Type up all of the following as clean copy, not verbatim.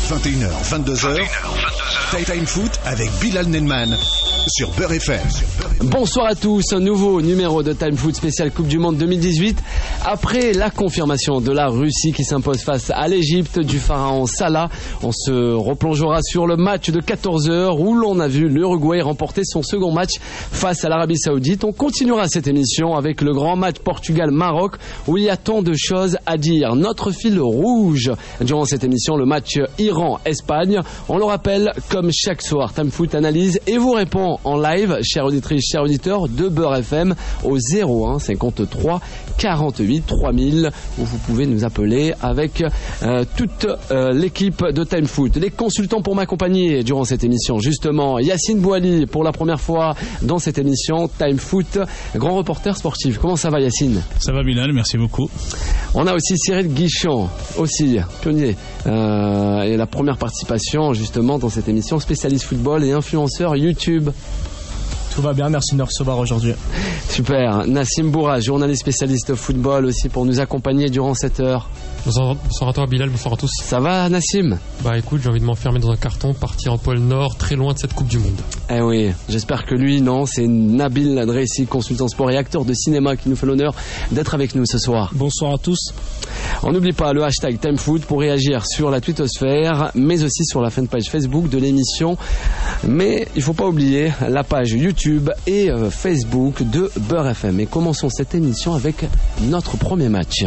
21h, 22h. Time Foot avec Bilal Nenman sur Beurre FM. Bonsoir à tous, un nouveau numéro de Time Foot spécial Coupe du Monde 2018. Après la confirmation de la Russie qui s'impose face à l'Égypte du pharaon Salah, on se replongera sur le match de 14h où l'on a vu l'Uruguay remporter son second match face à l'Arabie Saoudite. On continuera cette émission avec le grand match Portugal-Maroc où il y a tant de choses à dire. Notre fil rouge durant cette émission, le match Iran-Espagne. On le rappelle, comme chaque soir, Time Foot analyse et vous répond en live, chères auditrices, chers auditeurs de Beurre FM, au 01 53 48 3000 où vous pouvez nous appeler avec toute l'équipe de Time Foot. Les consultants pour m'accompagner durant cette émission, justement, Yacine Bouali pour la première fois dans cette émission Time Foot, grand reporter sportif. Comment ça va, Yacine? Ça va, Bilal, merci beaucoup. On a aussi Cyril Guichon, aussi pionnier, et la première participation justement dans cette émission, spécialiste football et influenceur YouTube. Tout va bien, merci de nous recevoir aujourd'hui. Super. Nassim Bourra, journaliste spécialiste football aussi pour nous accompagner durant cette heure. Bonsoir à toi, Bilal, bonsoir à tous. Ça va, Nassim? Bah écoute, j'ai envie de m'enfermer dans un carton, partir en pôle Nord, très loin de cette Coupe du Monde. Eh oui, j'espère que lui, non, c'est Nabil Adressi, consultant sport et acteur de cinéma qui nous fait l'honneur d'être avec nous ce soir. Bonsoir à tous. On n'oublie pas le hashtag TimeFoot pour réagir sur la twittosphère, mais aussi sur la fanpage Facebook de l'émission. Mais il ne faut pas oublier la page YouTube et Facebook de Beurre FM. Et commençons cette émission avec notre premier match.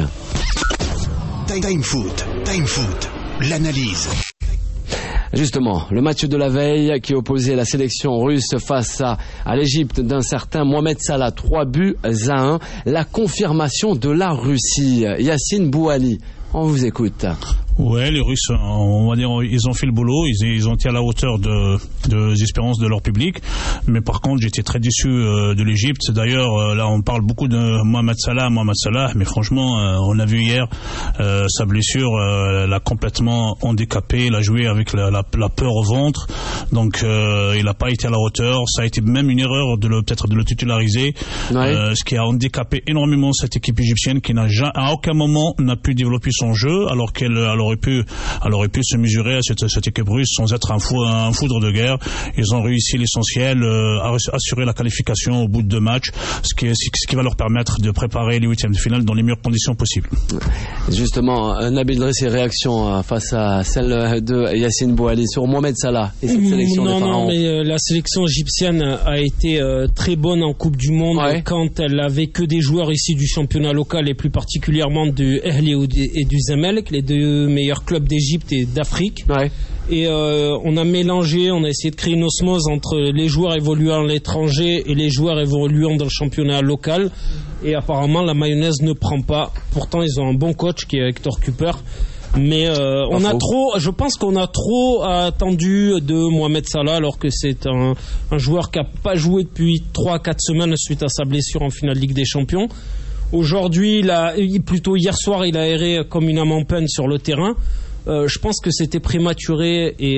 Time Foot, l'analyse. Justement, le match de la veille qui opposait la sélection russe face à l'Égypte d'un certain Mohamed Salah, 3-1. La confirmation de la Russie. Yacine Bouali, on vous écoute. Ouais, les Russes, on va dire, ils ont fait le boulot, ils ont été à la hauteur des espérances de leur public. Mais par contre, j'étais très déçu de l'Égypte. D'ailleurs, là, on parle beaucoup de Mohamed Salah, mais franchement, on a vu hier sa blessure, l'a complètement handicapé, il a joué avec la peur au ventre. Donc, il n'a pas été à la hauteur. Ça a été même une erreur peut-être de le titulariser, ce qui a handicapé énormément cette équipe égyptienne qui à aucun moment n'a pu développer son jeu, alors qu'elle aurait pu se mesurer à cette équipe russe sans être un foudre de guerre. Ils ont réussi l'essentiel, à assurer la qualification au bout de 2 matchs, ce qui va leur permettre de préparer les huitièmes de finale dans les meilleures conditions possibles. Justement, Nabil Dressi, réaction face à celle de Yacine Bouali sur Mohamed Salah et cette sélection des Pharaons. Non, mais la sélection égyptienne a été très bonne en Coupe du Monde quand elle avait que des joueurs issus du championnat local et plus particulièrement du Ahli et du Zamalek, les deux meilleurs clubs d'Égypte et d'Afrique. Et on a essayé de créer une osmose entre les joueurs évoluant à l'étranger et les joueurs évoluant dans le championnat local. Et apparemment, la mayonnaise ne prend pas. Pourtant, ils ont un bon coach qui est Hector Cooper. Mais je pense qu'on a trop attendu de Mohamed Salah, alors que c'est un joueur qui n'a pas joué depuis 3-4 semaines suite à sa blessure en finale de Ligue des Champions. Aujourd'hui, plutôt hier soir, il a erré comme une âme en peine sur le terrain. Je pense que c'était prématuré et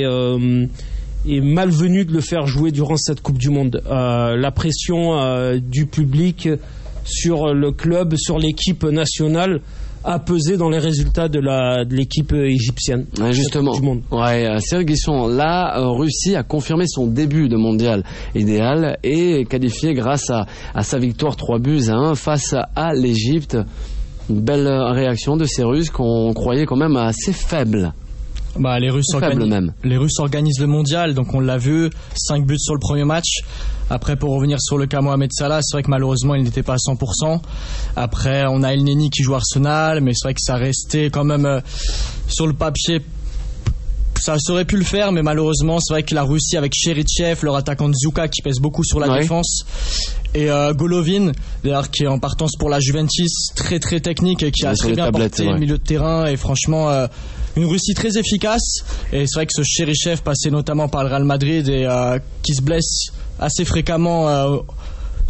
malvenu de le faire jouer durant cette Coupe du Monde. La pression du public sur le club, sur l'équipe nationale, a pesé dans les résultats de l'équipe égyptienne. Justement, du monde. Cyril Guisson, la Russie a confirmé son début de mondial idéal et qualifié grâce à sa victoire 3-1 face à l'Égypte. Une belle réaction de ces Russes qu'on croyait quand même assez faibles. Les Russes organisent le mondial, donc on l'a vu, 5 buts sur le premier match. Après, pour revenir sur le cas Mohamed Salah, c'est vrai que malheureusement il n'était pas à 100%. Après, on a El Neni qui joue Arsenal, mais c'est vrai que ça restait quand même sur le papier. Ça aurait pu le faire, mais malheureusement, c'est vrai que la Russie avec Cherichev, leur attaquant Zouka qui pèse beaucoup sur la défense, et Golovin, d'ailleurs qui est en partance pour la Juventus, très très technique et qui a très bien porté le milieu de terrain, et franchement une Russie très efficace. Et c'est vrai que ce Cherichev, passé notamment par le Real Madrid et qui se blesse assez fréquemment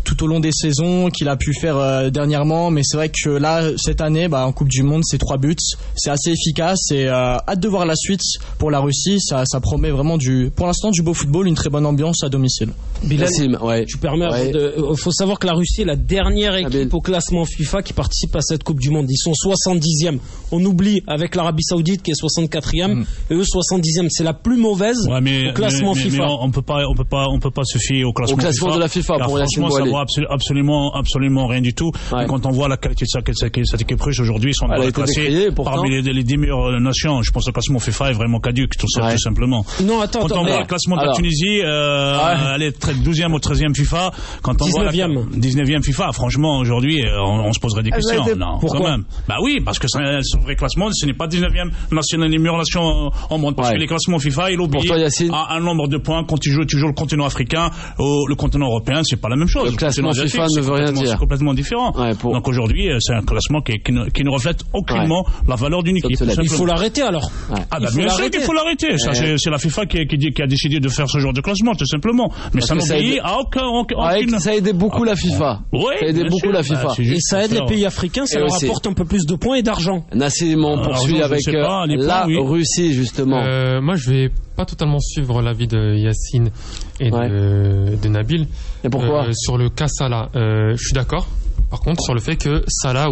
tout au long des saisons, qu'il a pu faire dernièrement. Mais c'est vrai que là, cette année, en Coupe du Monde, c'est 3 buts. C'est assez efficace et hâte de voir la suite pour la Russie. Ça promet vraiment pour l'instant du beau football, une très bonne ambiance à domicile. Bilal, tu permets, faut savoir que la Russie est la dernière équipe au classement FIFA qui participe à cette Coupe du Monde. Ils sont 70e. On oublie avec l'Arabie Saoudite qui est 64e et eux 70e. C'est la plus mauvaise au classement FIFA. Mais on peut pas se fier au classement FIFA. De la FIFA pour franchement, ça vaut absolument rien du tout. Et quand on voit la qualité de cette équipe russe aujourd'hui, ils sont classés parmi les 10 meilleures nations. Je pense que le classement FIFA est vraiment caduque, tout simplement. Non, attends. Quand on voit le classement de la Tunisie, elle est 12e ou 13e FIFA. Quand on 19e FIFA, franchement, aujourd'hui, on se poserait des questions. Non, pourquoi quand même. Oui, parce que son vrai classement, ce n'est pas 19e nation, les meilleures nations au monde. Parce que les classements FIFA, il oublie un nombre de points quand tu joues toujours le continent africain ou le continent européen, c'est pas la même chose. Le classement FIFA ne veut rien dire. C'est complètement différent. Donc aujourd'hui, c'est un classement qui ne reflète aucunement la valeur d'une équipe. Il faut l'arrêter alors. Bien sûr qu'il faut l'arrêter. C'est la FIFA qui a décidé de faire ce genre de classement, tout simplement. Mais ça n'obéit à aucune. Ça a aidé beaucoup la FIFA. Ça a aidé beaucoup la FIFA. Et ça aide les pays africains, ça leur apporte un peu plus de points et d'argent. Nassim, on poursuit avec la Russie, justement. Moi, je vais pas totalement suivre l'avis de Yacine et de Nabil. Et pourquoi sur le cas Salah, je suis d'accord. Par contre, sur le fait que Salah,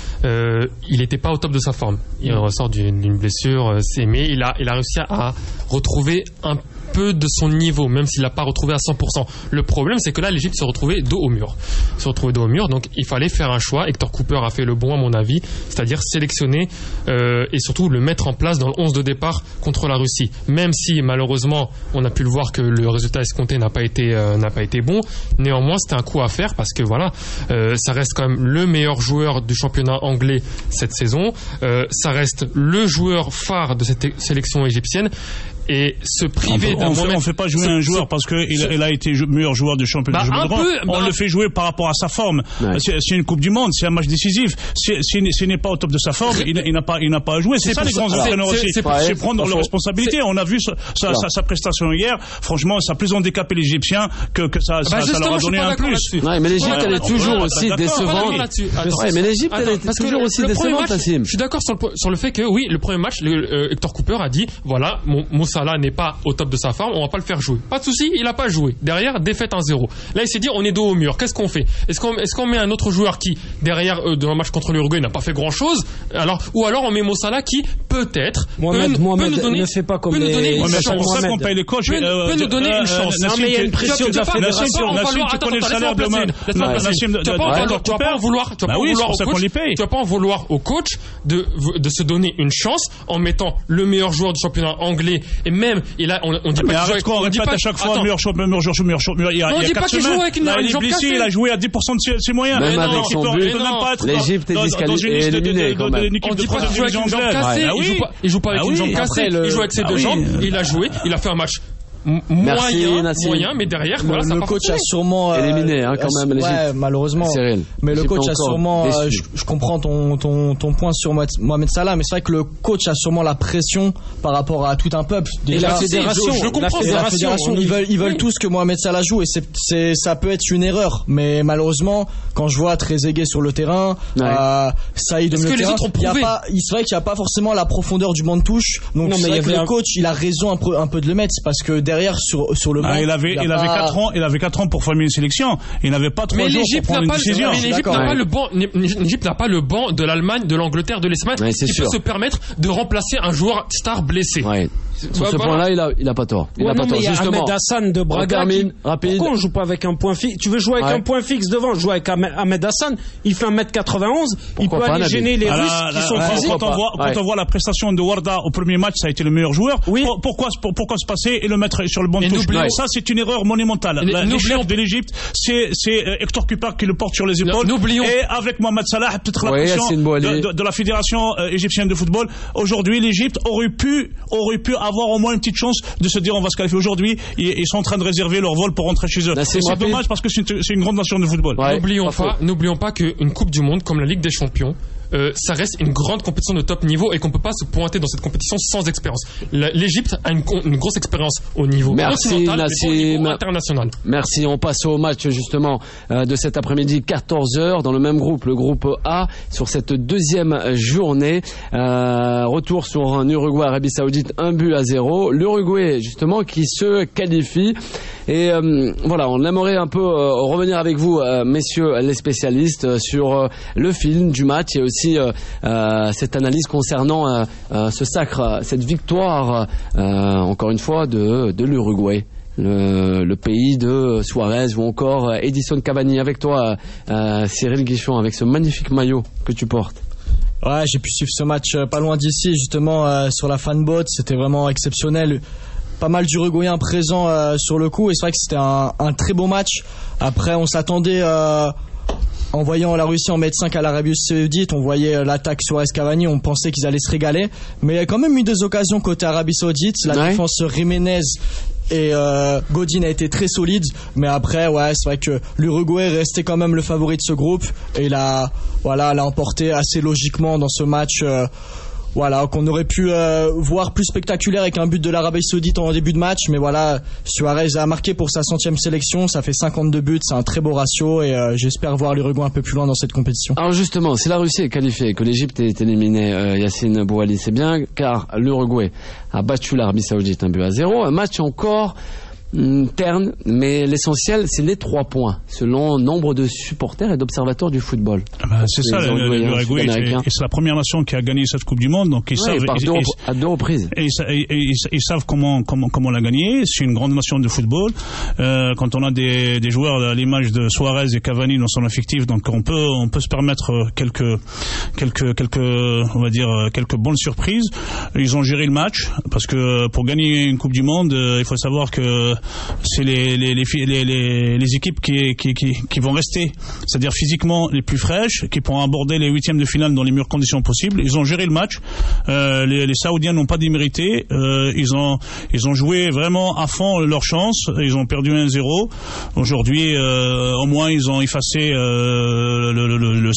il n'était pas au top de sa forme. Il ressort d'une blessure, mais il a réussi à retrouver un peu de son niveau, même s'il l'a pas retrouvé à 100%. Le problème, c'est que là, l'Égypte se retrouvait dos au mur. Donc il fallait faire un choix. Hector Cooper a fait le bon, à mon avis, c'est-à-dire sélectionner et surtout le mettre en place dans le 11 de départ contre la Russie. Même si, malheureusement, on a pu le voir que le résultat escompté n'a pas été bon. Néanmoins, c'était un coup à faire parce que ça reste quand même le meilleur joueur du championnat anglais cette saison. Ça reste le joueur phare de cette sélection égyptienne. Et se priver d'un moment. On ne fait pas jouer un joueur parce qu'il a été meilleur joueur du championnat. On le fait jouer par rapport à sa forme. C'est une Coupe du Monde, c'est un match décisif. S'il n'est pas au top de sa forme, il n'a pas à jouer. C'est ça les grands entraîneurs aussi. C'est prendre leurs responsabilités. On a vu sa prestation hier. Franchement, ça a plus handicapé les Égyptiens que ça leur a donné un plus. Mais l'Égypte, elle est toujours aussi décevante. Mais l'Égypte, elle est toujours aussi décevante, Nassim. Je suis d'accord sur le fait que, oui, le premier match, Hector Cooper a dit, voilà, mon Salah n'est pas au top de sa forme, on va pas le faire jouer. Pas de souci, il a pas joué. Derrière, défaite 1-0. Là, il s'est dit, on est dos au mur. Qu'est-ce qu'on fait? Est-ce qu'on met un autre joueur qui, derrière, dans un match contre l'Uruguay, n'a pas fait grand chose? Ou alors on met Mo Salah qui, peut-être, Mohamed ne fait pas comme les chance. On paye les coachs. Peut nous donner une chance. Mais il y a une pression de la fédération. Tu connais le salaire de tu vas pas en vouloir au coach de se donner une chance en mettant le meilleur joueur du championnat anglais. Et même, on dit pas. Mais arrête qu'on répète à chaque fois meilleur joueur. Il y a 4 semaines, il a joué à 10% de ses moyens. Même avec son but, l'Égypte est disqualifiée, éliminée quand même. On dit pas qu'il joue avec une jambe cassée. Il joue pas avec une jambe cassée. Il joue avec ses deux jambes. Il a joué. Il a fait un match moyen, mais derrière, le coach a sûrement éliminé quand même l'Égypte. Malheureusement. Mais le coach a sûrement. Je comprends ton point sur Mohamed Salah, mais c'est vrai que le coach a sûrement la pression par rapport à tout un peuple. Et la fédération, je comprends. La fédération, ils veulent tous que Mohamed Salah joue, et ça peut être une erreur. Mais malheureusement, quand je vois Trezeguet sur le terrain, Saïd au milieu de terrain, c'est vrai qu'il n'y a pas forcément la profondeur du banc de touche. Donc c'est vrai que le coach, il a raison un peu de le mettre, parce que derrière sur le banc, il avait 4 ans pour former une sélection. Il n'avait pas 3 jours pour prendre une décision. Mais l'Égypte n'a pas le banc de l'Allemagne, de l'Angleterre, de l'Espagne qui peut se permettre de remplacer un joueur star blessé. Sur ce point-là, il a pas tort. Il a Ahmed Hassan de Braga. Pourquoi on joue pas avec un point fixe? Tu veux jouer avec un point fixe devant? Joue avec Ahmed Hassan. Il fait 1m91. Il peut aller gêner les Russes qui sont physiques. Quand on voit la prestation de Warda au premier match, ça a été le meilleur joueur. Pourquoi se passer et le mettre sur le banc de touche? Ça, c'est une erreur monumentale. L'échec de l'Égypte, c'est Hector Cooper qui le porte sur les épaules. Et avec Mohamed Salah, peut-être la pression de la fédération égyptienne de football. Aujourd'hui, l'Égypte aurait pu avoir au moins une petite chance de se dire on va se qualifier aujourd'hui. Ils sont en train de réserver leur vol pour rentrer chez eux. C'est dommage parce que c'est une grande nation de football. N'oublions pas qu'une Coupe du Monde comme la Ligue des Champions ça reste une grande compétition de top niveau et qu'on peut pas se pointer dans cette compétition sans expérience. L'Égypte a une grosse expérience au niveau continental, mais au niveau international. Merci. On passe au match justement de cet après-midi, 14h, dans le même groupe, le groupe A, sur cette deuxième journée. Retour sur un Uruguay-Arabie Saoudite, 1-0. L'Uruguay justement qui se qualifie. Et voilà, on aimerait un peu revenir avec vous, messieurs les spécialistes, sur le film du match et aussi cette analyse concernant ce sacre, cette victoire, encore une fois, de l'Uruguay. Le pays de Suarez ou encore Edison Cavani. Avec toi, Cyril Guichon, avec ce magnifique maillot que tu portes. Ouais, j'ai pu suivre ce match pas loin d'ici, justement sur la fanboat. C'était vraiment exceptionnel. Pas mal d'Uruguayens présents sur le coup, et c'est vrai que c'était un très beau match. Après, on s'attendait, en voyant la Russie en mettre 5 à l'Arabie Saoudite, on voyait l'attaque Suarez-Cavani, on pensait qu'ils allaient se régaler. Mais il y a quand même eu des occasions côté Arabie Saoudite. La défense Jiménez et Godin a été très solide, mais après c'est vrai que l'Uruguay restait quand même le favori de ce groupe et l'a emporté assez logiquement dans ce match. Qu'on aurait pu voir plus spectaculaire avec un but de l'Arabie Saoudite en début de match, mais voilà, Suarez a marqué pour sa 100e sélection, ça fait 52 buts, c'est un très beau ratio et j'espère voir l'Uruguay un peu plus loin dans cette compétition. Alors justement, si la Russie est qualifiée, que l'Égypte est éliminée, Yacine Bouali, c'est bien car l'Uruguay a battu l'Arabie Saoudite 1-0, un match encore terne, mais l'essentiel c'est les 3 points selon nombre de supporters et d'observateurs du football. C'est ça, l'Uruguay, c'est la première nation qui a gagné cette Coupe du Monde, donc ils savent à 2 reprises. Et ils savent comment la gagner. C'est une grande nation de football. Quand on a des joueurs à l'image de Suarez et Cavani dans son effectif, donc on peut se permettre quelques on va dire quelques bonnes surprises. Ils ont géré le match parce que pour gagner une Coupe du Monde, il faut savoir que c'est les équipes qui vont rester, c'est-à-dire physiquement les plus fraîches, qui pourront aborder les 8e de finale dans les meilleures conditions possibles. Ils ont géré le match. Les Saoudiens n'ont pas démérité. Ils ont joué vraiment à fond leur chance. Ils ont perdu 1-0. Aujourd'hui, au moins ils ont effacé le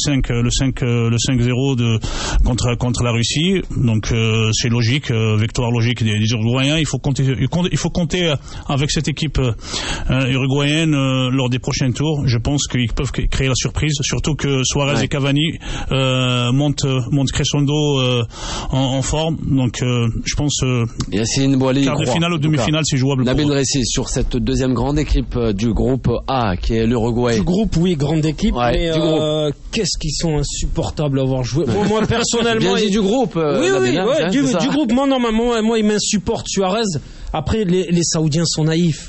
5-0 contre la Russie. Donc c'est logique, victoire logique des Uruguayens. Il faut compter avec cette équipe uruguayenne lors des prochains tours. Je pense qu'ils peuvent créer la surprise, surtout que Suarez et Cavani montent crescendo en forme. Donc je pense Yacine Bouali, quart de finale ou demi-finale, c'est jouable. Nabil Ressi, sur cette deuxième grande équipe du groupe A qui est l'Uruguay. Du groupe, oui, grande équipe, mais qu'est-ce qu'ils sont insupportables à avoir joué. Moi personnellement, bien dit du groupe. Du groupe. Moi il m'insupporte Suarez. Après les Saoudiens sont naïfs.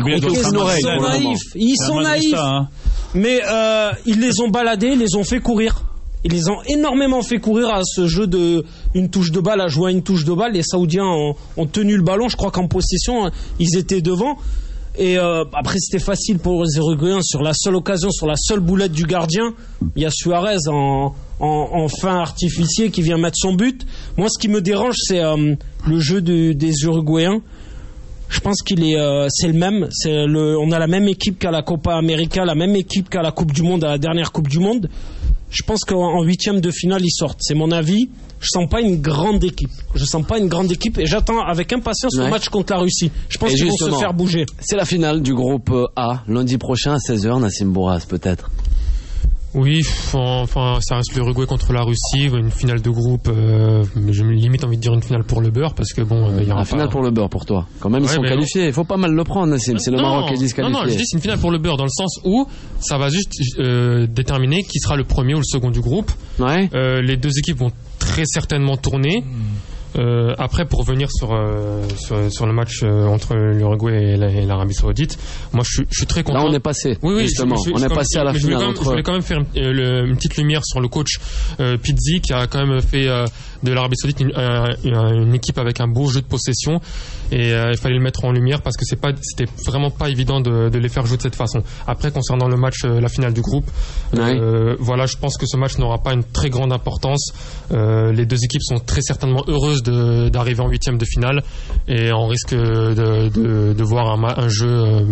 Ils sont naïfs. Mais ils les ont baladés, ils les ont fait courir. Ils les ont énormément fait courir à ce jeu de une touche de balle, à jouer à une touche de balle. Les Saoudiens ont tenu le ballon. Je crois qu'en possession, ils étaient devant. Et après, c'était facile pour les Uruguayens. Sur la seule occasion, sur la seule boulette du gardien, il y a Suarez en fin artificier qui vient mettre son but. Moi, ce qui me dérange, c'est le jeu des Uruguayens. Je pense qu'il est, c'est le même. On a la même équipe qu'à la Copa América, la même équipe qu'à la Coupe du Monde, à la dernière Coupe du Monde. Je pense qu'en 8e de finale, ils sortent. C'est mon avis. Je sens pas une grande équipe. Et j'attends avec impatience le match contre la Russie. Je pense qu'ils vont se faire bouger. C'est la finale du groupe A, lundi prochain à 16h, Nassim Bourras, peut-être. Oui, enfin, ça reste l'Uruguay contre la Russie, une finale de groupe. J'ai limite envie de dire une finale pour le beurre, parce que il y aura une finale pour le beurre pour toi. Quand même, ils sont qualifiés. Il faut pas mal le prendre, Nassim. C'est le Maroc qui est disqualifié. Non, je dis c'est une finale pour le beurre dans le sens où ça va juste déterminer qui sera le premier ou le second du groupe. Les deux équipes vont très certainement tourner. Après, pour revenir sur le match entre l'Uruguay et l'Arabie Saoudite, moi je suis très content. Là on est passé, justement. On est passé à la finale. Je voulais quand même faire une petite lumière sur le coach Pizzi, qui a quand même fait de l'Arabie Saoudite une équipe avec un beau jeu de possession, et il fallait le mettre en lumière parce que c'était vraiment pas évident de les faire jouer de cette façon. Après, concernant le match, la finale du groupe, voilà, je pense que ce match n'aura pas une très grande importance. Les deux équipes sont très certainement heureuses d'arriver en 8e de finale, et on risque de voir un jeu très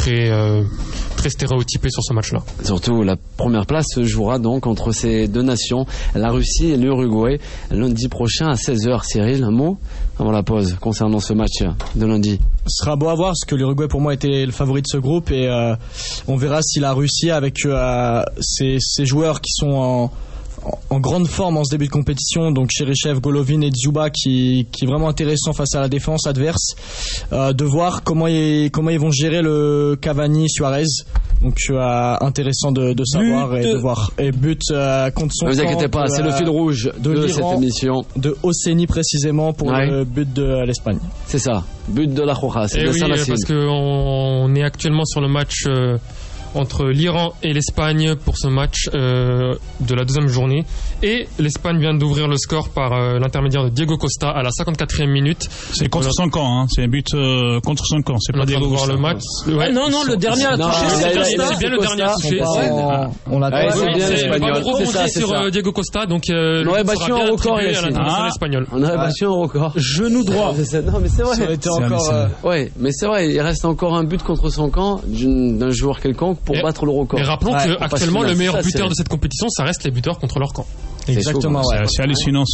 très stéréotypé sur ce match-là. Surtout, la première place se jouera donc entre ces deux nations, la Russie et l'Uruguay, lundi prochain à 16h. Cyril, un mot avant la pause concernant ce match de lundi? Ce sera beau à voir parce que l'Uruguay pour moi était le favori de ce groupe et on verra si la Russie avec ses joueurs qui sont en grande forme en ce début de compétition, donc Cheryshev, Golovin et Dzyuba qui est vraiment intéressant face à la défense adverse, de voir comment ils vont gérer le Cavani-Suarez, donc intéressant de savoir et de voir. Et but contre son camp. Ne vous inquiétez pas, c'est le fil rouge de cette émission. De Hosseini précisément pour le but de l'Espagne. C'est ça, but de la Roja, c'est de ça la parce qu'on est actuellement sur le match entre l'Iran et l'Espagne pour ce match de la deuxième journée. Et l'Espagne vient d'ouvrir le score par l'intermédiaire de Diego Costa à la 54e minute. C'est contre son camp, hein. C'est un but contre son camp. C'est pas Diego Costa. Le match. Ouais. Non, le dernier a touché. C'est bien le dernier a touché. On l'a pas gros sur Diego Costa, donc on aurait battu un record espagnol. On aurait battu un record. Genou droit. Non, mais c'est vrai. Ça aurait été encore. Ouais, mais c'est vrai. Il reste encore un but contre son camp d'un joueur quelconque pour battre le record. Et rappelons qu'actuellement le meilleur buteur de cette compétition, ça reste les buteurs contre leur camp. Exactement. C'est hallucinant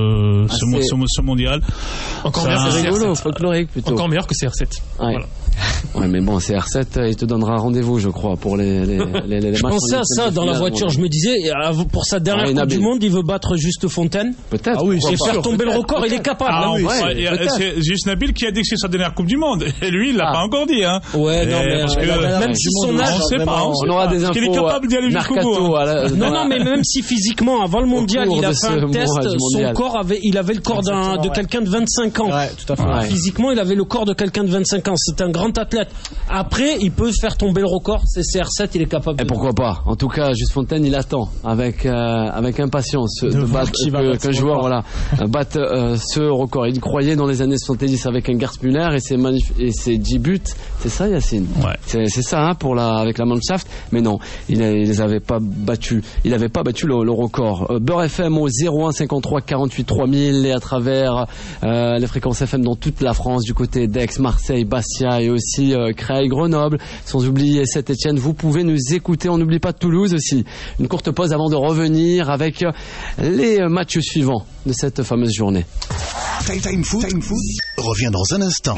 ce mondial. Encore meilleur que rigolo, folklorique plutôt. Encore meilleur que CR7. Voilà. Ouais, mais bon, CR7, il te donnera rendez-vous, je crois, pour les je pensais à ça dans la voiture. Je me disais, pour sa dernière Coupe du Monde, il veut battre Juste Fontaine. Peut-être. Ah oui, et faire tomber le record. Il est capable. C'est juste Nabil qui a dit que c'est sa dernière Coupe du Monde. Et lui, il l'a pas encore dit, hein. Ouais, non, mais même si son âge, on sait pas. On aura des infos. Il est capable d'y aller jusqu'au bout. Non, mais même si physiquement, avant le mondial, il a fait un test, son corps il avait le corps de quelqu'un de 25 ans. Ouais, tout à fait. Physiquement, il avait le corps de quelqu'un de 25 ans. C'est un grand athlète. Après, il peut faire tomber le record. C'est CR7, il est capable. Et pourquoi pas? En tout cas, Juste Fontaine, il attend avec impatience de battre qu'un joueur batte ce record. Il croyait dans les années 70 avec un Gerd Müller et ses 10 buts. C'est ça, Yacine? Ouais. C'est ça, hein, avec la Mannschaft. Mais non, il les avait pas battus. Il n'avait pas battu le record. Beurre FM au 01 53 48 3000 et à travers les fréquences FM dans toute la France, du côté d'Aix, Marseille, Bastia et aussi Creil, Grenoble, sans oublier Saint-Etienne. Vous pouvez nous écouter. On n'oublie pas Toulouse aussi. Une courte pause avant de revenir avec les matchs suivants de cette fameuse journée. Time Foot revient dans un instant.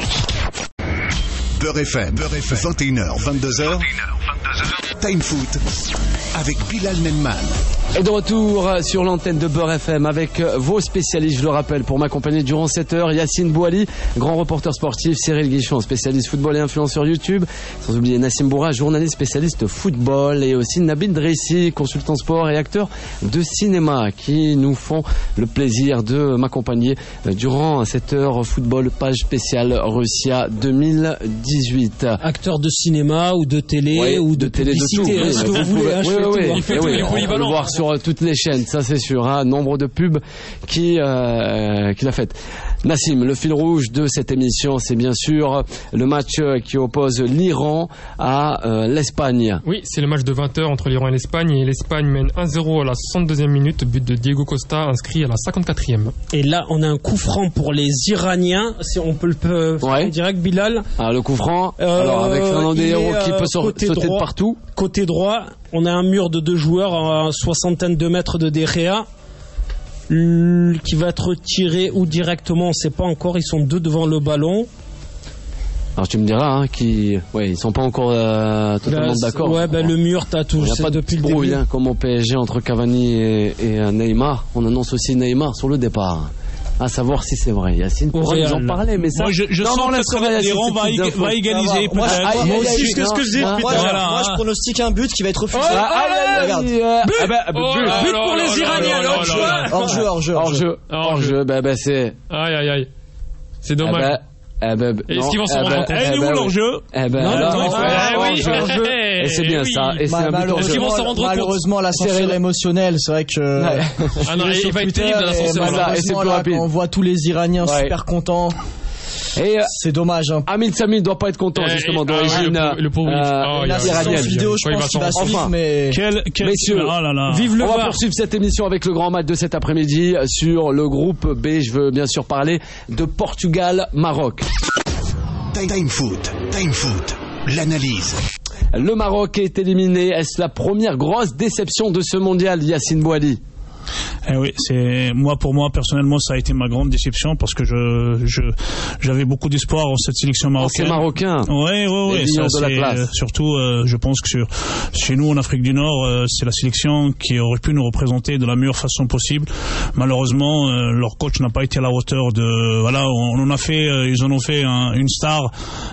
Beurre FM, 21h, 22h. Time Foot avec Bilal Nenman. Et de retour sur l'antenne de Beurre FM avec vos spécialistes, je le rappelle, pour m'accompagner durant cette heure, Yacine Bouali, grand reporter sportif, Cyril Guichon, spécialiste football et influenceur YouTube, sans oublier Nassim Bourra, journaliste spécialiste football, et aussi Nabil Dressi, consultant sport et acteur de cinéma, qui nous font le plaisir de m'accompagner durant cette heure football, page spéciale Russia 2018. Acteur de cinéma ou de télé ou de publicité, de tout. Vous voulez, il fait tout, il est polyvalent. On peut le voir sur toutes les chaînes, ça c'est sûr, hein, nombre de pubs qu'il a fait. Nassim, le fil rouge de cette émission, c'est bien sûr le match qui oppose l'Iran à l'Espagne. Oui, c'est le match de 20h entre l'Iran et l'Espagne, et l'Espagne mène 1-0 à la 62e minute, but de Diego Costa inscrit à la 54e. Et là, on a un coup franc pour les Iraniens, si on peut le faire direct, Bilal. Ah, le coup franc, alors avec Fernando Hierro qui peut sauter de partout. Côté droit, on a un mur de 2 joueurs à soixantaine de mètres de De Gea, qui va être tiré ou directement, on ne sait pas encore, ils sont 2 devant le ballon. Alors tu me diras ils sont pas encore totalement d'accord. Ouais, le mur t'as tout. Il n'y a pas depuis de brouille, comme au PSG entre Cavani et Neymar. On annonce aussi Neymar sur le départ. À savoir si c'est vrai. Yacine pourrait nous en parler, mais ça. Moi, je sens que l'Iran va égaliser. Moi aussi, c'est ce que je dis. Moi, je pronostique un but qui va être refusé. But pour les Iraniens. Hors-jeu. C'est. Aïe. C'est dommage. Est-ce qu'ils vont s'en rendre compte? Il est où l'hors-jeu? Et c'est bien ça. Et c'est un but hors-jeu. Ils vont s'en rendre compte. Malheureusement, l'ascenseur émotionnel, c'est vrai que. Il va être terrible l'ascenseur. Et c'est plus rapide. On voit tous les Iraniens super contents. Et c'est dommage. Amin Sami ne doit pas être content justement d'origine iranienne. Vidéo, je pense qu'il va suivre, mais messieurs, vive le VAR. On va poursuivre cette émission avec le grand match de cet après-midi sur le groupe B. Je veux bien sûr parler de Portugal-Maroc. Time Foot l'analyse. Le Maroc est éliminé. Est-ce la première grosse déception de ce mondial, Yacine Bouali? Oui, pour moi personnellement, ça a été ma grande déception parce que j'avais beaucoup d'espoir en cette sélection marocaine. C'est marocain. Oui. Surtout, je pense que chez nous en Afrique du Nord, c'est la sélection qui aurait pu nous représenter de la meilleure façon possible. Malheureusement, leur coach n'a pas été à la hauteur de. Voilà, ils en ont fait une star.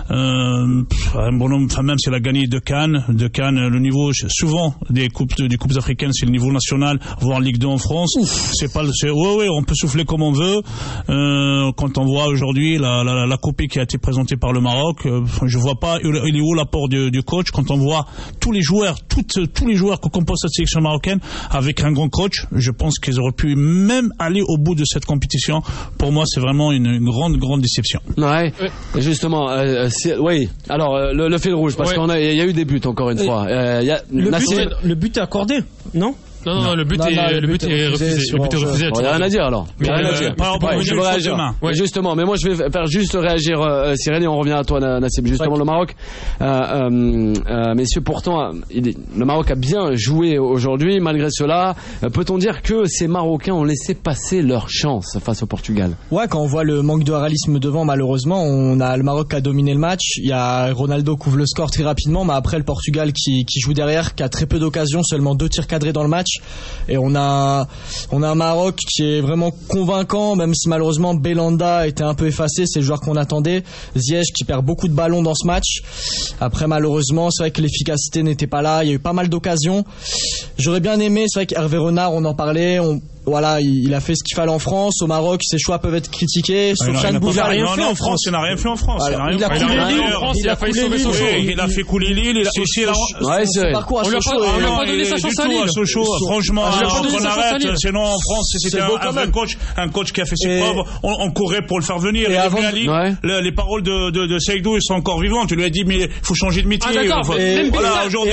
Un bonhomme, même s'il a gagné deux Cannes, le niveau souvent des coupes africaines, c'est le niveau national, voire Ligue 2 en France. On peut souffler comme on veut. Quand on voit aujourd'hui la copie qui a été présentée par le Maroc, je vois pas il est où l'apport du coach quand on voit tous les joueurs que compose cette sélection marocaine avec un grand coach. Je pense qu'ils auraient pu même aller au bout de cette compétition. Pour moi, c'est vraiment une grande déception. Ouais. Justement, oui. Alors le fil rouge, parce qu'il y a eu des buts encore une fois. Le but est accordé, non? Non, le but est refusé. Il n'y a rien à dire alors. Je veux réagir. Justement, mais moi je vais faire juste réagir Cyril et on revient à toi Nassim. Justement, le Maroc, messieurs, pourtant le Maroc a bien joué aujourd'hui. Malgré cela, peut-on dire que ces Marocains ont laissé passer leur chance face au Portugal? Ouais, quand on voit le manque de réalisme devant, malheureusement, on a le Maroc qui a dominé le match. Il y a Ronaldo qui ouvre le score très rapidement, mais après le Portugal qui joue derrière, qui a très peu d'occasions, seulement 2 tirs cadrés dans le match. Et on a un Maroc qui est vraiment convaincant, même si malheureusement Belhanda était un peu effacé, c'est le joueur qu'on attendait. Ziyech qui perd beaucoup de ballons dans ce match. Après malheureusement, c'est vrai que l'efficacité n'était pas là, il y a eu pas mal d'occasions. J'aurais bien aimé, c'est vrai qu'Hervé Renard, on en parlait, voilà, il a fait ce qu'il fallait en France. Au Maroc, ses choix peuvent être critiqués. Il n'a rien fait en France. Il a failli sauver Sochaux. Il a fait couler Lille. Il a aussi parcours à Sochaux. On lui a pas donné sa chance à Lille. Franchement, on arrête. Sinon, en France, c'était un coach qui a fait ses preuves. On courait pour le faire venir. Et avant les paroles de Seydou sont encore vivantes. Tu lui as dit, mais il faut changer de métier. Voilà, aujourd'hui,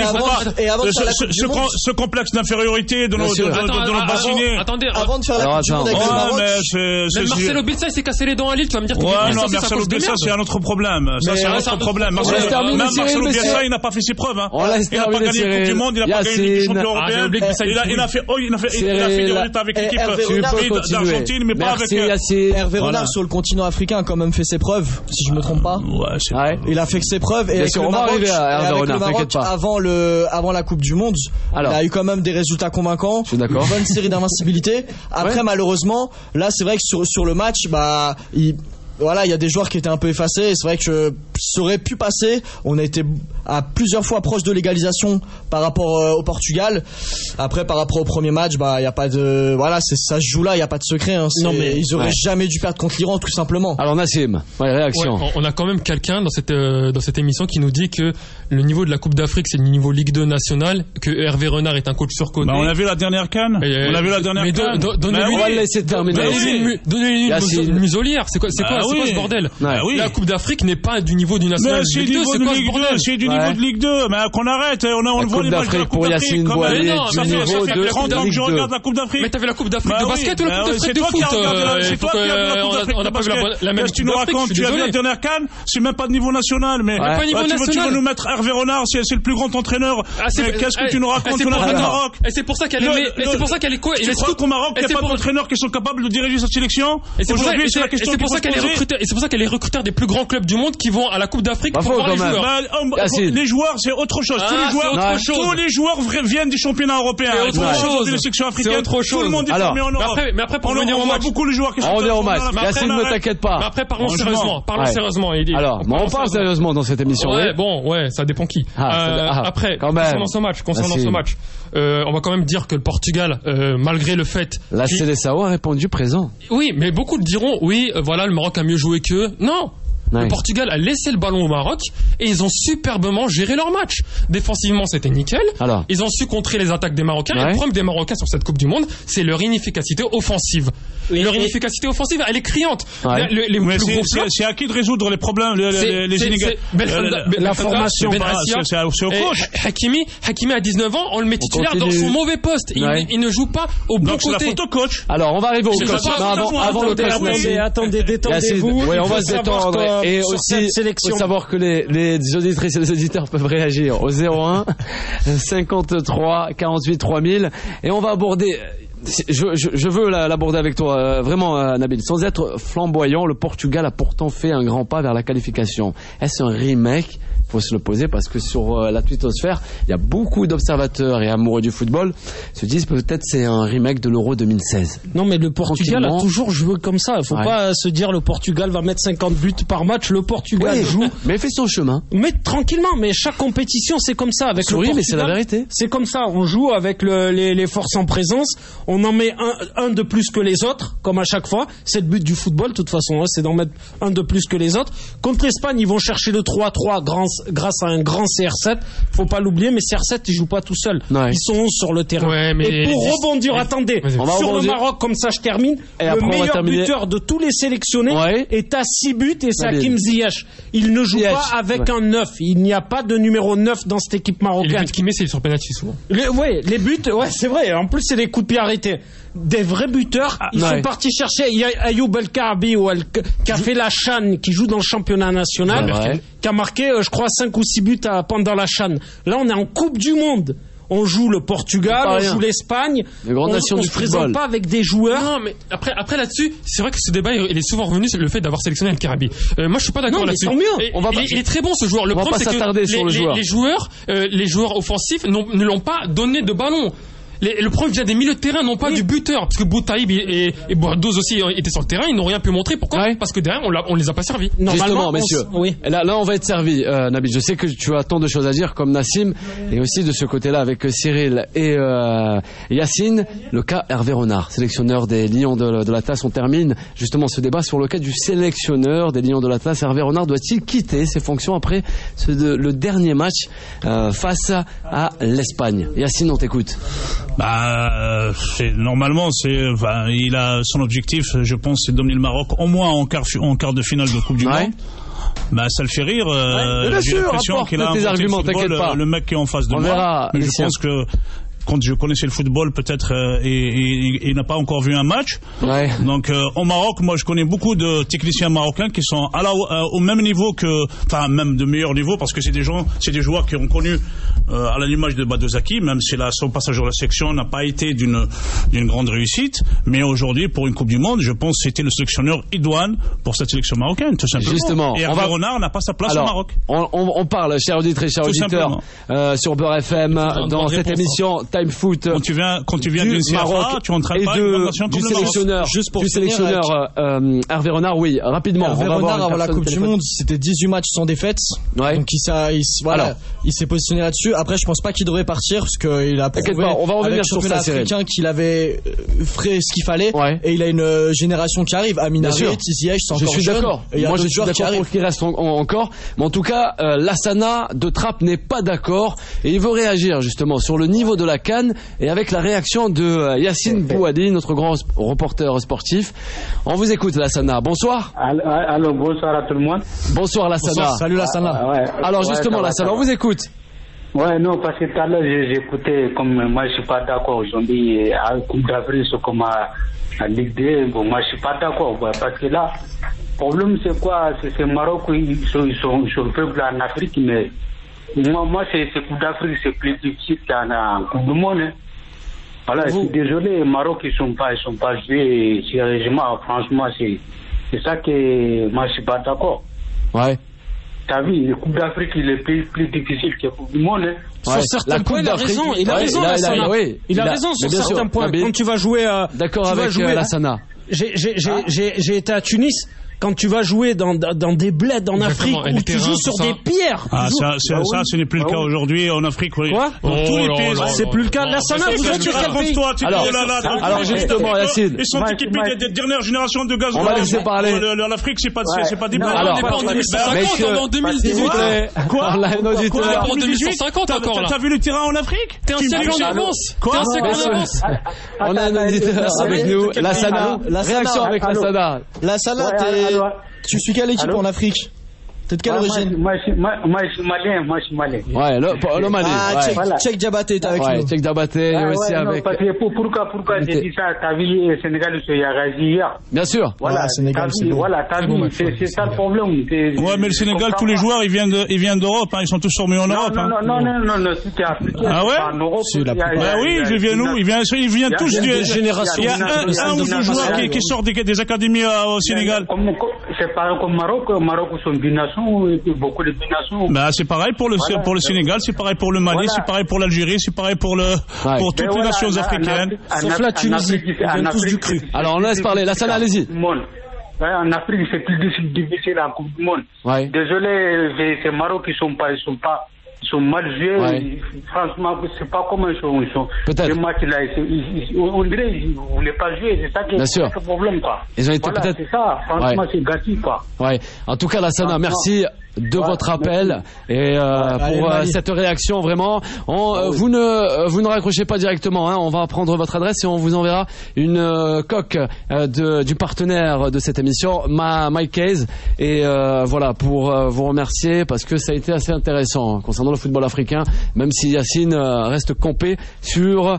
ce complexe d'infériorité de nos bassinés. Attendez, avant de faire la Coupe du Monde avec le Maroc, même Marcelo Bielsa il s'est cassé les dents à Lille, tu vas me dire que Marcelo Bielsa c'est un autre problème. Ça c'est un autre problème. Marcelo Bielsa il n'a pas fait ses preuves. Il n'a pas gagné la Coupe du Monde, il n'a pas gagné le champion européen. Il a fait des résultats avec l'équipe d'Argentine, mais pas avec. Hervé Renard sur le continent africain a quand même fait ses preuves, si je me trompe pas. Il a fait ses preuves et avec le Maroc avant la Coupe du Monde, il a eu quand même des résultats convaincants. Une bonne série d'invincibilité. Après malheureusement là c'est vrai que sur le match il y a des joueurs qui étaient un peu effacés et c'est vrai que ça aurait pu passer. On a été à plusieurs fois proche de l'égalisation par rapport au Portugal. Après par rapport au premier match, il y a pas de ça se joue là, il y a pas de secret Non mais ils auraient jamais dû perdre contre l'Iran tout simplement. Alors Nassim, réaction. On a quand même quelqu'un dans cette émission qui nous dit que le niveau de la Coupe d'Afrique c'est le niveau Ligue 2 nationale, que Hervé Renard est un coach surcoté. On a vu la dernière CAN. On va le laisser terminer. Donnez-lui une muselière. C'est quoi ce bordel? La Coupe d'Afrique n'est pas du niveau du national de Ligue 2, c'est quoi ce bordel? C'est du niveau de Ligue 2, mais qu'on arrête, on voit les matchs de la Coupe d'Afrique. Ça fait 30 ans que je regarde la Coupe d'Afrique. Mais t'as vu la Coupe d'Afrique de basket ou la Coupe d'Afrique de foot? C'est toi qui as vu la Coupe d'Afrique de basket. Qu'est-ce que tu nous racontes? Tu as vu la dernière CAN? C'est même pas de niveau national, mais tu veux nous mettre Hervé Renard, c'est le plus grand entraîneur. Qu'est-ce que tu nous racontes? On a fait le Maroc. Et c'est pour ça qu'elle est quoi? Tu crois qu'au Maroc, il n'y a pas d'entraîneurs qui sont capables de diriger cette sélection? Aujourd'hui, c'est la question qui se pose. Et c'est pour ça qu'elle est recruteurs des plus grands clubs du monde qui vont à la Coupe d'Afrique pour voir les joueurs. Les joueurs, c'est autre chose. Tous les joueurs viennent du championnat européen. C'est autre chose. Des sections africaines. Tout le monde est formé en Europe. Mais après, pour revenir au match, beaucoup les joueurs qui sont. On revient au match. Yacine, ne t'inquiète pas. Mais après, parlons sérieusement. Alors, on parle sérieusement dans cette émission. Ça dépend qui. Après, concernant ce match, on va quand même dire que le Portugal, malgré le fait. La Seleção a répondu présent. Oui, mais beaucoup diront, le Maroc a mieux joué qu'eux. Non. Le Portugal a laissé le ballon au Maroc et ils ont superbement géré leur match. Défensivement, c'était nickel. Ils ont su contrer les attaques des Marocains. Et le problème des Marocains sur cette Coupe du Monde, c'est leur inefficacité offensive. Leur inefficacité offensive, elle est criante. C'est à qui de résoudre les problèmes, les inégalités. La formation, c'est au coach. Hakimi à 19 ans, on le met titulaire dans son mauvais poste. Il ne joue pas au bon côté. Donc c'est la faute au coach. Alors on va arriver au coach. Avant le coach. Attendez, détendez-vous. On va se détendre. Et sur aussi, cette sélection. faut savoir que les auditrices et les auditeurs peuvent réagir au 01 53 48 3000 et on va aborder. Je veux l'aborder avec toi, vraiment, Nabil. Sans être flamboyant, le Portugal a pourtant fait un grand pas vers la qualification. Est-ce un remake ? Faut se le poser parce que sur la twittosphère, il y a beaucoup d'observateurs et amoureux du football se disent peut-être c'est un remake de l'Euro 2016. Non mais le Portugal a toujours joué comme ça. Il faut pas se dire le Portugal va mettre 50 buts par match. Le Portugal joue, mais fait son chemin. Mais tranquillement. Mais chaque compétition c'est comme ça avec le Portugal. Mais c'est la vérité. C'est comme ça. On joue avec les forces en présence. On en met un de plus que les autres, comme à chaque fois. C'est le but du football de toute façon. C'est d'en mettre un de plus que les autres. Contre l'Espagne, ils vont chercher le 3-3 grâce à un grand CR7, faut pas l'oublier, mais CR7 il joue pas tout seul. Ils sont 11 sur le terrain. Et pour rebondir, attendez, sur le Maroc, comme ça je termine, le meilleur buteur de tous les sélectionnés est à 6 buts et c'est Hakim Ziyech. Il ne joue pas avec un 9. Il n'y a pas de numéro 9 dans cette équipe marocaine. Et les buts qu'il met, c'est sur penalty souvent. Les buts, c'est vrai. En plus, c'est des coups de pied arrêtés. Des vrais buteurs, ils sont partis chercher Ayoub El Karabi qui a fait la CHAN, qui joue dans le championnat national, qui a marqué, je crois, 5 ou 6 buts pendant la CHAN. Là, on est en Coupe du Monde. On joue le Portugal, on joue l'Espagne. On se présente pas avec des joueurs. Non, mais après là-dessus, c'est vrai que ce débat il est souvent revenu sur le fait d'avoir sélectionné El Karabi. Moi, je suis pas d'accord là-dessus. Il est très bon ce joueur. Le problème c'est que les joueurs offensifs ne l'ont pas donné de ballon. Le problème vient des milieux de terrain, non pas du buteur. Parce que Boutaïb et Bordeaux aussi étaient sur le terrain, ils n'ont rien pu montrer. Pourquoi ? Parce que derrière, on les a pas servis. Justement, messieurs. Là, on va être servis, Nabil. Je sais que tu as tant de choses à dire, comme Nassim, et aussi de ce côté-là avec Cyril et Yacine. Le cas Hervé Renard, sélectionneur des Lions de l'Atlas. On termine justement ce débat sur le cas du sélectionneur des Lions de l'Atlas. Hervé Renard doit-il quitter ses fonctions après le dernier match face à l'Espagne ? Yacine, on t'écoute. Normalement, il a son objectif, je pense, c'est de dominer le Maroc au moins en quart de finale de Coupe du Monde. Ça le fait rire. J'ai l'impression qu'il a inventé le football, le mec qui est en face de moi. Mais je pense que quand je connaissais le football, peut-être, il n'a pas encore vu un match. Donc, au Maroc, moi, je connais beaucoup de techniciens marocains qui sont au même niveau même de meilleur niveau, parce que c'est des joueurs qui ont connu, à l'image de Badozaki, même si son passage à la section n'a pas été d'une grande réussite. Mais aujourd'hui, pour une Coupe du Monde, je pense que c'était le sélectionneur idoine pour cette sélection marocaine, tout simplement. Justement. Et Hervé Renard n'a pas sa place au Maroc. On parle, chers auditeurs et chers auditeurs, sur Beurre FM, dans cette émission Time Foot. Quand tu viens d'une CFA, tu entraînes pas une nation comme le Maroc. Du sélectionneur Hervé Renard, oui, rapidement. Hervé Renard, avant la Coupe du Monde, c'était 18 matchs sans défaite. Donc il s'est positionné là-dessus. Après, je pense pas qu'il devrait partir, parce qu'il a prouvé on va revenir sur ça, africain qu'il avait fait ce qu'il fallait. Et il a une génération qui arrive. Amin Harit, Ziyech, c'est encore jeune. Je suis d'accord. Moi, je suis d'accord pour qu'il reste encore. Mais en tout cas, Lassana de Trappes n'est pas d'accord. Et il veut réagir, justement, sur le niveau de la CAN et avec la réaction de Yacine Bouhaddi, notre grand reporter sportif. On vous écoute, Lassana. Bonsoir. Allô, bonsoir à tout le monde. Bonsoir, Lassana. Bonsoir. Salut, Lassana. Alors, justement, Lassana, on vous écoute. Ouais, non, parce que tout à l'heure, j'ai écouté, comme moi, je suis pas d'accord aujourd'hui, à Coupe d'Afrique, c'est comme à Ligue 2. Bon, moi, je suis pas d'accord, parce que là, le problème, c'est quoi? C'est Maroc, ils sont faibles en Afrique, mais moi, c'est Coupe d'Afrique, c'est plus difficile qu'en Coupe du Monde. Voilà, je suis désolé, Maroc, ils sont pas joués sérieusement. Franchement, c'est ça que moi, je suis pas d'accord. T'as vu, le Coupe d'Afrique, il est plus difficile que le Coupe du Monde. Sur certains points, il a raison. Il a raison sur certains points. Quand tu vas jouer, d'accord avec Lassana. J'ai été à Tunis. Quand tu vas jouer dans des bleds en Afrique où tu joues sur des pierres. Ça, ce n'est plus le cas aujourd'hui en Afrique. Quoi? Dans tous les pays. C'est plus le cas. Lassana, vous êtes sur quel pays? Alors justement, Yacine. Ils sont équipés des dernières générations de gaz. On va laisser parler. L'Afrique, c'est pas des bleds. Alors, on est en 2018. Quoi? En 1850 encore là. T'as vu le terrain en Afrique? T'es un siècle en avance. On a un auditeur avec nous. Lassana. Réaction avec Lassana. Lassana, tu suis quelle équipe en Afrique? T'es de quelle origine? Moi, je suis malien. Ouais, le Mali. Cheikh Diabaté est avec nous. Cheikh Diabaté aussi avec. Parce que pourquoi j'ai dit ça? T'as vu le Sénégal, il y a réagi hier. Bien sûr. Voilà, Sénégal, t'as vu, c'est ça le problème. Ouais, mais le Sénégal, tous les joueurs, ils viennent d'Europe, hein, ils sont tous formés en Europe. Non, c'était africain. Ah ouais? En Europe, bah oui, ils viennent où? Ils viennent tous du génération. Il y a un ou deux joueurs qui sortent des académies au Sénégal. C'est pareil comme Maroc. Maroc sont binations, beaucoup de binations. Bah, c'est pareil pour le Sénégal, c'est pareil pour le Mali, c'est pareil pour l'Algérie, c'est pareil pour toutes les nations africaines. Sauf la Tunisie. Ils viennent tous du cru. Alors, on laisse parler. Lassana, allez-y. En Afrique, c'est plus difficile en Coupe du Monde. Ouais. Désolé, ces Maroc, ils sont mal joués. Ouais. Franchement, c'est pas comment ils sont. Peut-être. Les matchs là, on dirait qu'ils ne voulaient pas jouer. C'est ça qui est le problème, quoi. Ils ont été peut-être. C'est ça. Franchement, c'est gâchis, quoi. Ouais. En tout cas, Lassana, merci de votre appel et pour cette réaction vraiment. Vous ne raccrochez pas directement, hein. On va prendre votre adresse et on vous enverra une coque du partenaire de cette émission, Mike Case, et voilà, pour vous remercier parce que ça a été assez intéressant concernant le football africain, même si Yacine reste campé sur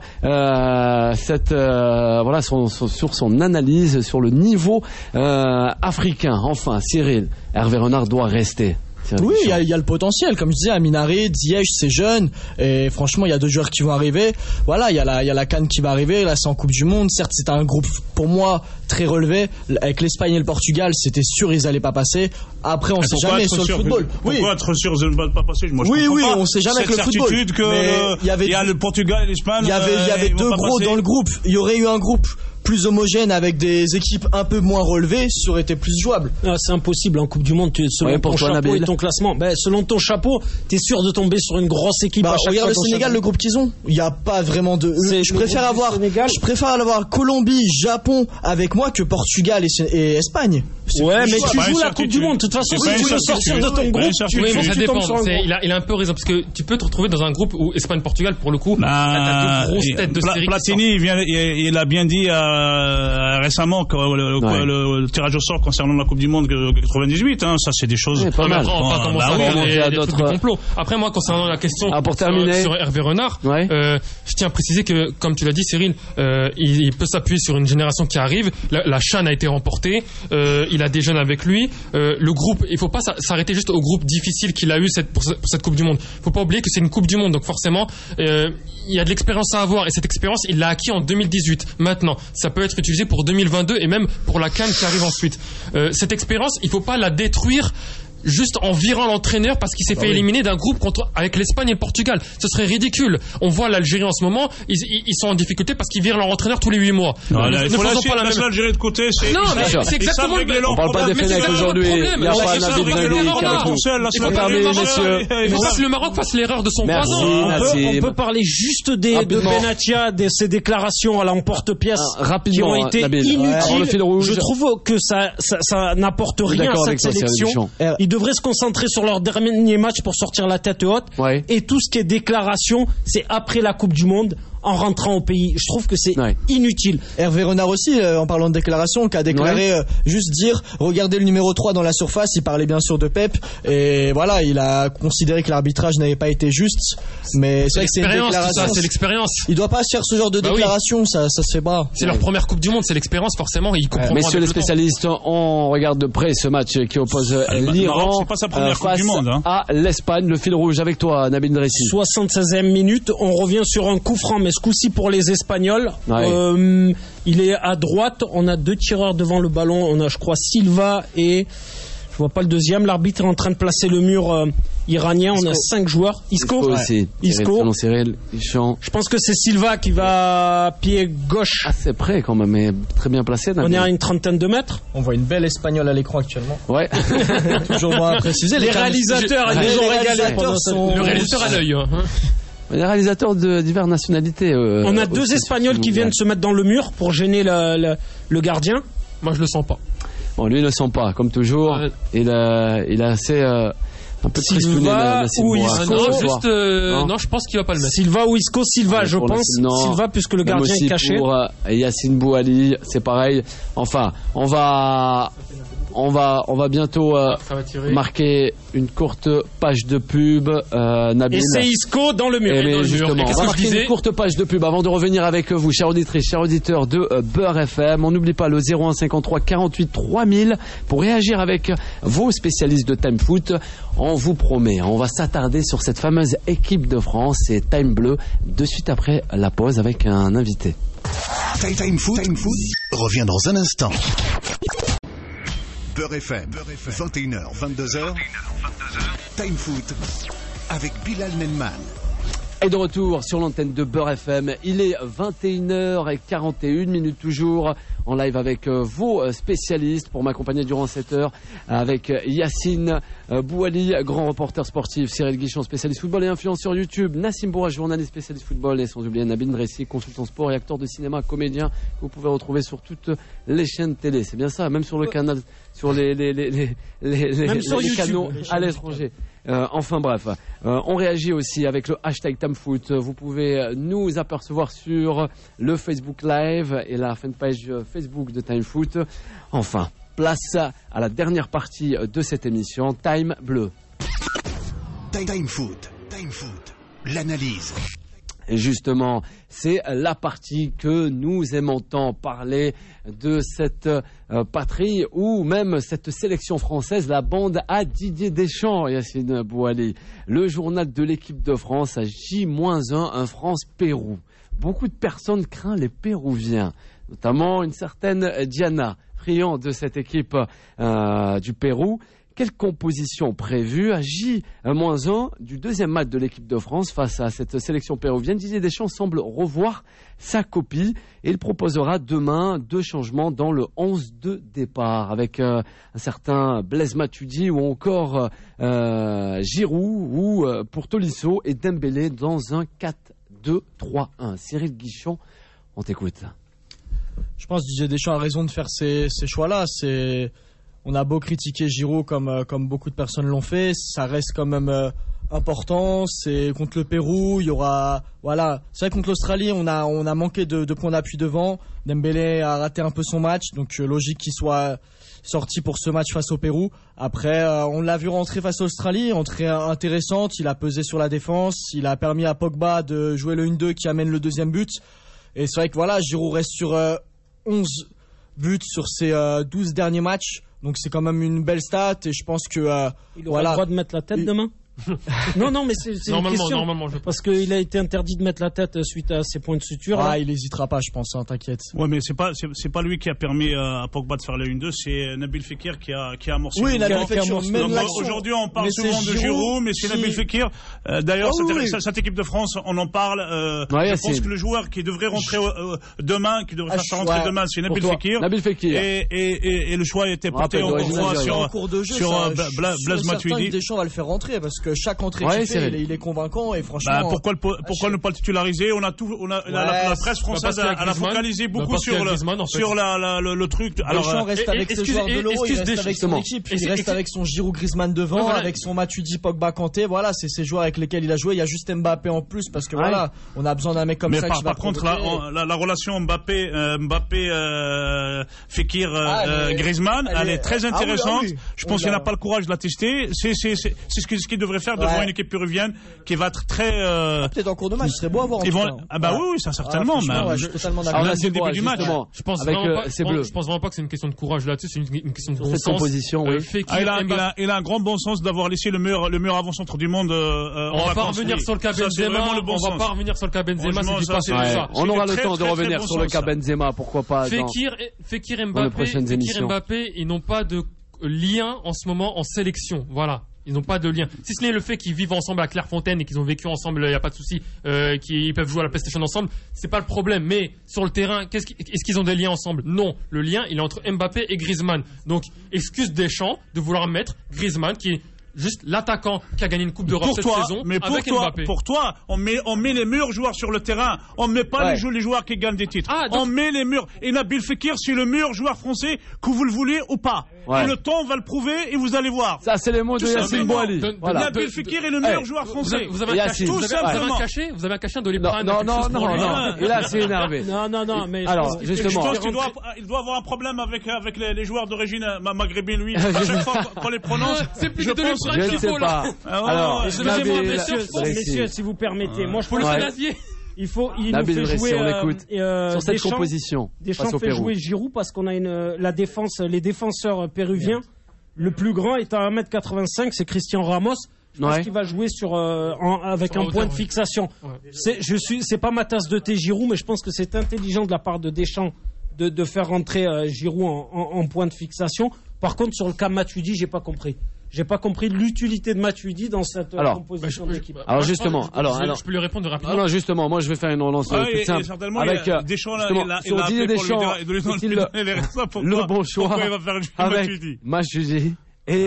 sur son analyse sur le niveau africain. Enfin, Cyril, Hervé Renard doit rester. Oui, il y a le potentiel, comme je disais, Aminari, Ziyech, c'est jeune, et franchement, il y a 2 joueurs qui vont arriver. Voilà, il y a la CAN qui va arriver, là c'est en Coupe du Monde. Certes, c'est un groupe pour moi très relevé. Avec l'Espagne et le Portugal, c'était sûr ils allaient pas passer. Après, on sait jamais sur le football. Pourquoi être sûr de ne pas passer? Moi, oui, on sait jamais avec le football. Cette certitude qu'il y a le Portugal et l'Espagne. Il y avait 2 gros dans le groupe. Il y aurait eu un groupe plus homogène avec des équipes un peu moins relevées, ça aurait été plus jouable. Non, c'est impossible en Coupe du Monde, selon ton chapeau et ton classement. Selon ton chapeau, t'es sûr de tomber sur une grosse équipe. Regarde le Sénégal, le groupe qu'ils ont. Il n'y a pas vraiment de. Je préfère avoir Colombie, Japon avec moi que Portugal et Espagne. Ouais, mais tu joues la Coupe du Monde. De toute façon, si tu veux sortir de ton groupe, ça dépend. Il a un peu raison parce que tu peux te retrouver dans un groupe où Espagne-Portugal, pour le coup, t'as 2 grosses têtes de série. Platini, il a bien dit récemment que le tirage au sort concernant la Coupe du Monde 98, hein, ça c'est des choses. Pas mal. D'autres complots. Après, moi, concernant la question sur Hervé Renard, je tiens à préciser que, comme tu l'as dit, Cyril, il peut s'appuyer sur une génération qui arrive. La CHAN a été remportée. Il a des jeunes avec lui. Le groupe, il faut pas s'arrêter juste au groupe difficile qu'il a eu pour cette Coupe du Monde. Il faut pas oublier que c'est une Coupe du Monde, donc forcément, il y a de l'expérience à avoir, et cette expérience, il l'a acquis en 2018. Maintenant, ça peut être utilisé pour 2022 et même pour la CAN qui arrive ensuite. Cette expérience, il faut pas la détruire juste en virant l'entraîneur parce qu'il s'est fait éliminer d'un groupe avec l'Espagne et le Portugal. Ce serait ridicule. On voit l'Algérie en ce moment, ils sont en difficulté parce qu'ils virent leur entraîneur tous les 8 mois. Il faut laisser l'Algérie de côté. Non, mais c'est exactement on parle pas des Fenech aujourd'hui. Il n'y a pas Nabil Benali qui est avec nous. Il faut pas que le Maroc fasse l'erreur de son voisin. On peut parler juste de Benatia, de ses déclarations à l'emporte-pièce qui ont été inutiles. Je trouve que ça n'apporte rien à cette sélection. Devraient se concentrer sur leur dernier match pour sortir la tête haute. Et tout ce qui est déclaration, c'est après la Coupe du Monde, en rentrant au pays. Je trouve que c'est inutile. Hervé Renard aussi, en parlant de déclaration, qui a déclaré juste dire regardez le numéro 3 dans la surface. Il parlait bien sûr de Pep, et voilà, il a considéré que l'arbitrage n'avait pas été juste, mais c'est vrai que c'est une déclaration. C'est l'expérience. Il doit pas se faire ce genre de déclaration. Ça se fait pas. C'est leur première Coupe du Monde, c'est l'expérience, forcément. Il comprend. Messieurs les spécialistes, on regarde de près ce match qui oppose l'Iran c'est pas sa première Coupe du Monde, à l'Espagne. Le fil rouge avec toi, Nabil Dressi. 76e minute, on revient sur un coup franc, mais ce coup-ci pour les Espagnols. Il est à droite, on a 2 tireurs devant le ballon, on a je crois Silva et je vois pas le deuxième. L'arbitre est en train de placer le mur iranien. On a 5 joueurs. Isco. Je pense que c'est Silva qui va pied gauche. Assez près quand même, mais très bien placé. On est à une trentaine de mètres. On voit une belle Espagnole à l'écran actuellement. Ouais. Toujours bon à préciser. Les réalisateurs, le réalisateur à l'œil. Les réalisateurs de diverses nationalités. On a 2 Espagnols qui viennent se mettre dans le mur pour gêner le gardien. Moi, je le sens pas. Bon, lui, il ne le sent pas, comme toujours. Il a assez un peu Silva ou Isco. Non, je pense qu'il va pas le mettre. Silva ou Isco. Silva, je pense. Silva, puisque le gardien est caché. Pour Yassine Bouali, c'est pareil. Enfin, on va On va bientôt marquer une courte page de pub, Nabil. Et c'est Isco dans le mur. Mais justement, on va marquer une courte page de pub avant de revenir avec vous, chers auditrices, chers auditeurs de Beurre FM. On n'oublie pas le 01 53 48 3000 pour réagir avec vos spécialistes de Time Foot. On vous promet, on va s'attarder sur cette fameuse équipe de France et Time Bleu de suite après la pause avec un invité. Time Foot revient dans un instant. Beurre FM, 21h, 22h. Time Foot avec Bilal Nenman. Et de retour sur l'antenne de Beurre FM, il est 21h41 toujours en live avec vos spécialistes pour m'accompagner durant cette heure avec Yacine Bouali, grand reporter sportif, Cyril Guichon, spécialiste football et influenceur YouTube, Nassim Bourra, journaliste spécialiste football et sans oublier Nabil Ndressi, consultant sport et acteur de cinéma, comédien que vous pouvez retrouver sur toutes les chaînes télé. C'est bien ça, même sur le canal, sur les canaux à l'étranger. Enfin bref, on réagit aussi avec le hashtag TimeFoot. Vous pouvez nous apercevoir sur le Facebook Live et la fanpage Facebook de TimeFoot. Enfin, place à la dernière partie de cette émission, Time Bleu. TimeFoot, l'analyse. Et justement, c'est la partie que nous aimons tant parler de cette patrie ou même cette sélection française, la bande à Didier Deschamps, Yacine Bouali. Le journal de l'équipe de France à J-1, un France-Pérou. Beaucoup de personnes craignent les Péruviens, notamment une certaine Diana, friand de cette équipe du Pérou. Quelle composition prévue à J-1 du deuxième match de l'équipe de France face à cette sélection péruvienne? Didier Deschamps semble revoir sa copie et il proposera demain 2 changements dans le 11 de départ avec un certain Blaise Matuidi ou encore Giroud ou pour Tolisso et Dembélé dans un 4-2-3-1. Cyril Guichon, on t'écoute. Je pense que Didier Deschamps a raison de faire ces choix-là. On a beau critiquer Giroud comme beaucoup de personnes l'ont fait, ça reste quand même important. C'est contre le Pérou, il y aura c'est vrai contre l'Australie, on a manqué de points d'appui devant. Dembélé a raté un peu son match, donc logique qu'il soit sorti pour ce match face au Pérou. Après, on l'a vu rentrer face à l'Australie, entrée intéressante, il a pesé sur la défense, il a permis à Pogba de jouer le 1-2 qui amène le deuxième but. Et c'est vrai que Giroud reste sur 11 buts sur ses 12 derniers matchs. Donc c'est quand même une belle stat et je pense que il aura le droit de mettre la tête demain. Non, mais c'est une question. Normalement, parce qu'il a été interdit de mettre la tête suite à ses points de suture. Il hésitera pas, je pense, t'inquiète. Ouais, mais c'est pas lui qui a permis à Pogba de faire le 1-2, c'est Nabil Fekir qui a amorcé. Oui, Nabil Fekir. Aujourd'hui, on parle souvent de Giroud, mais c'est Nabil Fekir. D'ailleurs, cette équipe de France, on en parle. Je pense que le joueur qui devrait rentrer demain, qui devrait faire rentrer demain, c'est Nabil Fekir. Et le choix a été porté encore une fois sur Blaise Matuidi. Deschamps va le faire rentrer parce que chaque entrée qu'il fait, il est convaincant et franchement. Pourquoi ne pas le titulariser? La presse française a focalisé beaucoup sur le truc. Alors, Deschamps reste avec ses joueurs de l'Euro, il reste avec son équipe, il reste avec son Giroud Griezmann devant, avec son Matuidi Pogba Kanté. Voilà, c'est ces joueurs avec lesquels il a joué. Il y a juste Mbappé en plus parce que on a besoin d'un mec comme ça qui va. Par contre, la relation Mbappé, Fekir, Griezmann, elle est très intéressante. Je pense qu'il n'a pas le courage de la tester. C'est ce qu'il devrait faire devant une équipe péruvienne qui va être très. Peut-être en cours de match, ce serait beau à voir. Oui, ça certainement. Je suis totalement d'accord. C'est le début du match. Je pense vraiment pas que c'est une question de courage là-dessus, c'est une question de bon sens. Composition, oui. Il a un grand bon sens d'avoir laissé le meilleur avant-centre du monde. On va pas revenir sur le cas Benzema. On aura le temps de revenir sur le cas Benzema, pourquoi pas. Fekir Mbappé, ils n'ont pas de lien en ce moment en sélection. Voilà. Ils n'ont pas de lien. Si ce n'est le fait qu'ils vivent ensemble à Clairefontaine et qu'ils ont vécu ensemble, il n'y a pas de souci, qu'ils peuvent jouer à la PlayStation ensemble, c'est pas le problème. Mais sur le terrain, est-ce qu'ils ont des liens ensemble? Non. Le lien, il est entre Mbappé et Griezmann. Donc, excuse Deschamps de vouloir mettre Griezmann, qui est juste l'attaquant qui a gagné une Coupe d'Europe cette saison avec Mbappé. Pour toi, on met les meilleurs joueurs sur le terrain. On met pas les joueurs qui gagnent des titres. On met les meilleurs. Et Nabil Fekir, c'est le meilleur joueur français, que vous le voulez ou pas. Et le temps va le prouver et vous allez voir. Ça, c'est les mots de Yassine Bouali. Nabil Fekir est le meilleur joueur français. Vous avez un cachet de les prendre. Non. Et là, c'est énervé. Non, mais. Alors, justement. Je pense qu'il doit avoir un problème avec les joueurs d'origine maghrébine, lui. À chaque fois qu'on les prononce. C'est plus de je ne sais pas. Alors, messieurs, si vous permettez, moi je pense il nous fait jouer sur cette composition. Deschamps fait jouer Giroud parce qu'on a les défenseurs péruviens. Le plus grand est à 1m85, c'est Christian Ramos. Je pense qu'il va jouer avec un point de fixation. C'est pas ma tasse de thé Giroud, mais je pense que c'est intelligent de la part de Deschamps de faire rentrer Giroud en point de fixation. Par contre, sur le cas Matuidi, j'ai pas compris l'utilité de Matuidi dans cette composition d'équipe. Alors justement, je peux lui répondre rapidement. Non, justement, moi je vais faire une relance toute simple. Avec Deschamps, sur Didier Deschamps, le bon choix avec Matuidi et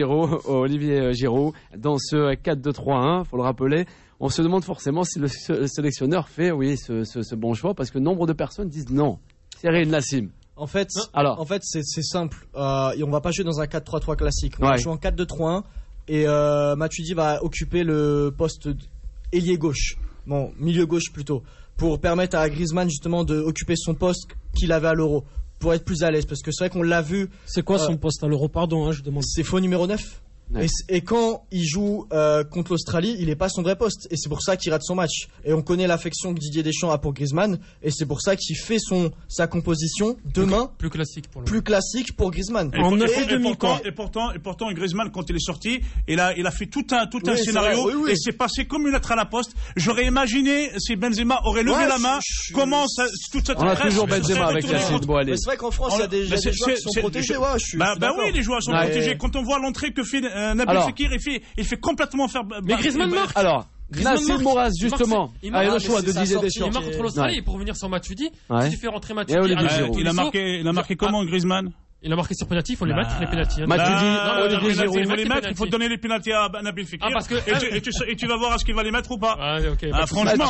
Olivier Giroud dans ce 4-2-3-1, faut le rappeler. On se demande forcément si le sélectionneur fait ce bon choix parce que nombre de personnes disent non. Cyril Nassim. En fait, c'est simple. On va pas jouer dans un 4-3-3 classique. On va jouer en 4-2-3-1 et Matuidi va occuper le poste ailier gauche. Bon, milieu gauche plutôt, pour permettre à Griezmann justement d'occuper son poste qu'il avait à l'Euro, pour être plus à l'aise. Parce que c'est vrai qu'on l'a vu. C'est quoi son poste à l'Euro? Pardon, je demande. C'est faux numéro 9. Ouais. Et quand il joue contre l'Australie, il n'est pas son vrai poste. Et c'est pour ça qu'il rate son match. Et on connaît l'affection que Didier Deschamps a pour Griezmann. Et c'est pour ça qu'il fait sa composition demain plus classique pour Griezmann. Et pourtant, Griezmann, quand il est sorti, il a fait tout un scénario. Et c'est passé comme une lettre à la poste. J'aurais imaginé si Benzema aurait levé la main, comment toute cette presse. On a toujours Benzema avec Yassine Bouali. Mais c'est vrai qu'en France, il y a des joueurs qui sont protégés. Oui, les joueurs sont protégés. Quand on voit l'entrée que fait Nabil Fekir, il fait complètement faire. Mais Griezmann marque. Alors, Nassim Moraz, justement, a le choix de Didier Deschamps. Il marque contre l'Australie pour revenir sur Matuidi. Si tu fais rentrer Matuidi, il a marqué comment Griezmann? Il a marqué sur penalty, il faut les mettre les penalties. Matuidi, il faut les mettre, il faut donner les penalties à Nabil Fekir. Et tu vas voir est-ce qu'il va les mettre ou pas. Franchement,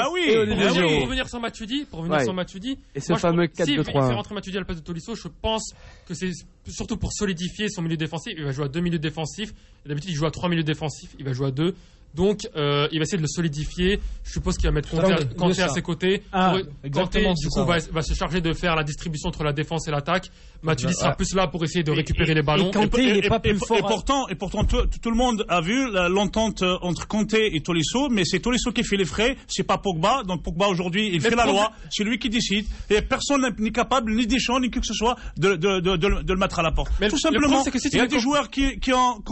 pour revenir sur Matuidi, et ce fameux 4-2-3. S'il fait rentrer Matuidi à la place de Tolisso, je pense que c'est surtout pour solidifier son milieu défensif. Il va jouer à 2 milieux défensifs. D'habitude, il joue à 3 milieux défensifs. Il va jouer à 2. Donc, il va essayer de le solidifier. Je suppose qu'il va mettre Kanté à ses côtés. Kanté, du coup, va se charger de faire la distribution entre la défense et l'attaque. Matuidi sera plus là pour essayer de récupérer les ballons. Et Kanté, il n'est pas plus fort. Et pourtant, tout le monde a vu l'entente entre Kanté et Tolisso, mais c'est Tolisso qui fait les frais, c'est pas Pogba. Donc Pogba, aujourd'hui, il fait la loi. C'est lui qui décide. Et personne n'est capable, ni Deschamps, ni qui que ce soit, de le mettre à la porte. Tout simplement. Il y a des joueurs qui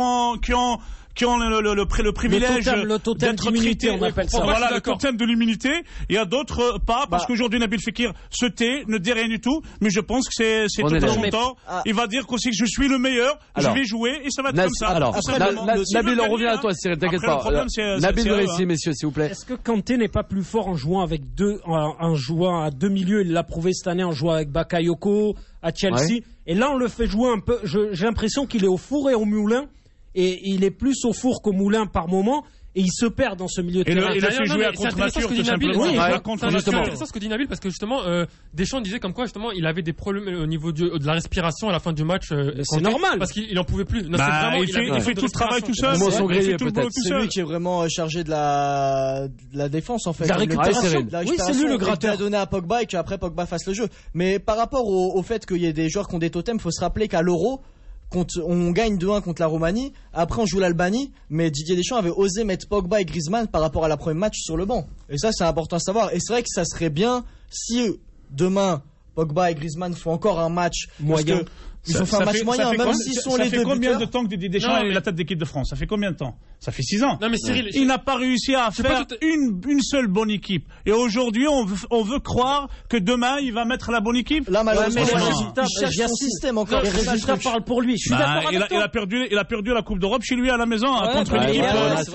ont le privilège d'être d'immunité, on appelle ça. Voilà, le totem de l'immunité. Il y a d'autres pas, parce qu'aujourd'hui Nabil Fekir se tait, ne dit rien du tout, mais je pense que c'est tout à son tort. Il va dire qu'aussi que je suis le meilleur, je vais jouer, et ça va être comme ça. Alors, Nabil, on revient à toi, Cyril, t'inquiète pas. Nabil le récit, messieurs, s'il vous plaît. Est-ce que Kanté n'est pas plus fort en jouant en jouant à 2 milieux? Il l'a prouvé cette année en jouant avec Bakayoko, à Chelsea. Et là, on le fait jouer un peu, j'ai l'impression qu'il est au four et au moulin. Et il est plus au four qu'au moulin par moment. Et il se perd dans ce milieu de terrain. Il a fait jouer à contre-nature, tout simplement. C'est intéressant ce que dit Nabil, parce que justement, Deschamps disait comme quoi, justement, il avait des problèmes au niveau de la respiration à la fin du match. C'est normal. Parce qu'il en pouvait plus. Il fait tout le travail tout seul. C'est lui qui est vraiment chargé de la défense, en fait. La récupération. Oui, c'est lui le gratteur. Il a donné à Pogba et qu'après Pogba fasse le jeu. Mais par rapport au fait qu'il y ait des joueurs qui ont des totems, faut se rappeler qu'à l'Euro, on gagne 2-1 contre la Roumanie, après on joue l'Albanie, mais Didier Deschamps avait osé mettre Pogba et Griezmann par rapport à la première match sur le banc. Et ça, c'est important à savoir. Et c'est vrai que ça serait bien si demain Pogba et Griezmann font encore un match moyen. Ils ont fait un match moyen, même s'ils sont les deux. Ça fait combien de temps que Didier Deschamps est la tête d'équipe de France? Ça fait combien de temps? Ça fait 6 ans. Non, mais Cyril, il n'a pas réussi à faire une seule bonne équipe. Et aujourd'hui, on veut croire que demain, il va mettre la bonne équipe. Là, malheureusement, il cherche son système encore. Les résultats parlent pour lui. Je suis d'accord avec toi. Il a perdu la Coupe d'Europe chez lui à la maison contre l'équipe.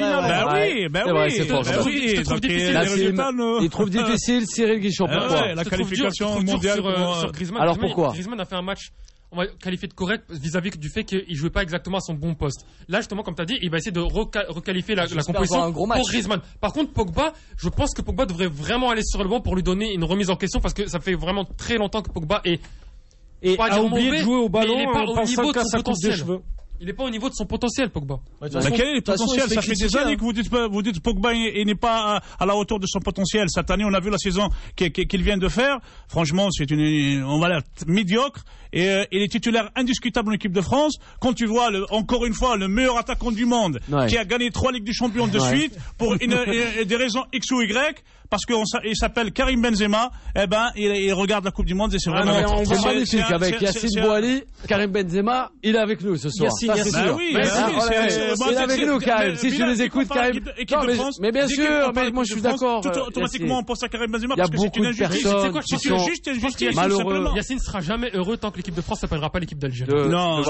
Il trouve difficile Cyril Guichon. Pourquoi? La qualification mondiale sur Griezmann. Alors pourquoi? Griezmann a fait un match, on va qualifier de correct vis-à-vis du fait qu'il jouait pas exactement à son bon poste. Là, justement, comme tu as dit, il va essayer de requalifier la composition pour Griezmann. Par contre, Pogba, je pense que Pogba devrait vraiment aller sur le banc pour lui donner une remise en question, parce que ça fait vraiment très longtemps que Pogba est Et a oublié de jouer au ballon en pensant qu'à sa coupe de potentiel. cheveux. Il n'est pas au niveau de son potentiel, Pogba. Quel est le potentiel? Ça fait des années que vous dites Pogba n'est pas à la hauteur de son potentiel. Cette année, on a vu la saison qu'il vient de faire. Franchement, on va dire, médiocre. Et il est titulaire indiscutable en équipe de France. Quand tu vois, encore une fois, le meilleur attaquant du monde, qui a gagné 3 Ligues des Champions de suite, pour des raisons X ou Y, parce qu'il s'appelle Karim Benzema, il regarde la Coupe du Monde et c'est vraiment... C'est magnifique, avec Yassine Bouali, Karim Benzema, il est avec nous ce soir. Ça, c'est sûr. Oui, il est avec nous, Karim. Si tu les écoutes, Karim. Mais bien sûr, mais moi je suis d'accord. Automatiquement, on pense à Karim Benzema parce que c'est une injustice. Malheureux. Yacine ne sera jamais heureux tant que l'équipe de France s'appellera pas l'équipe d'Algérie. Non,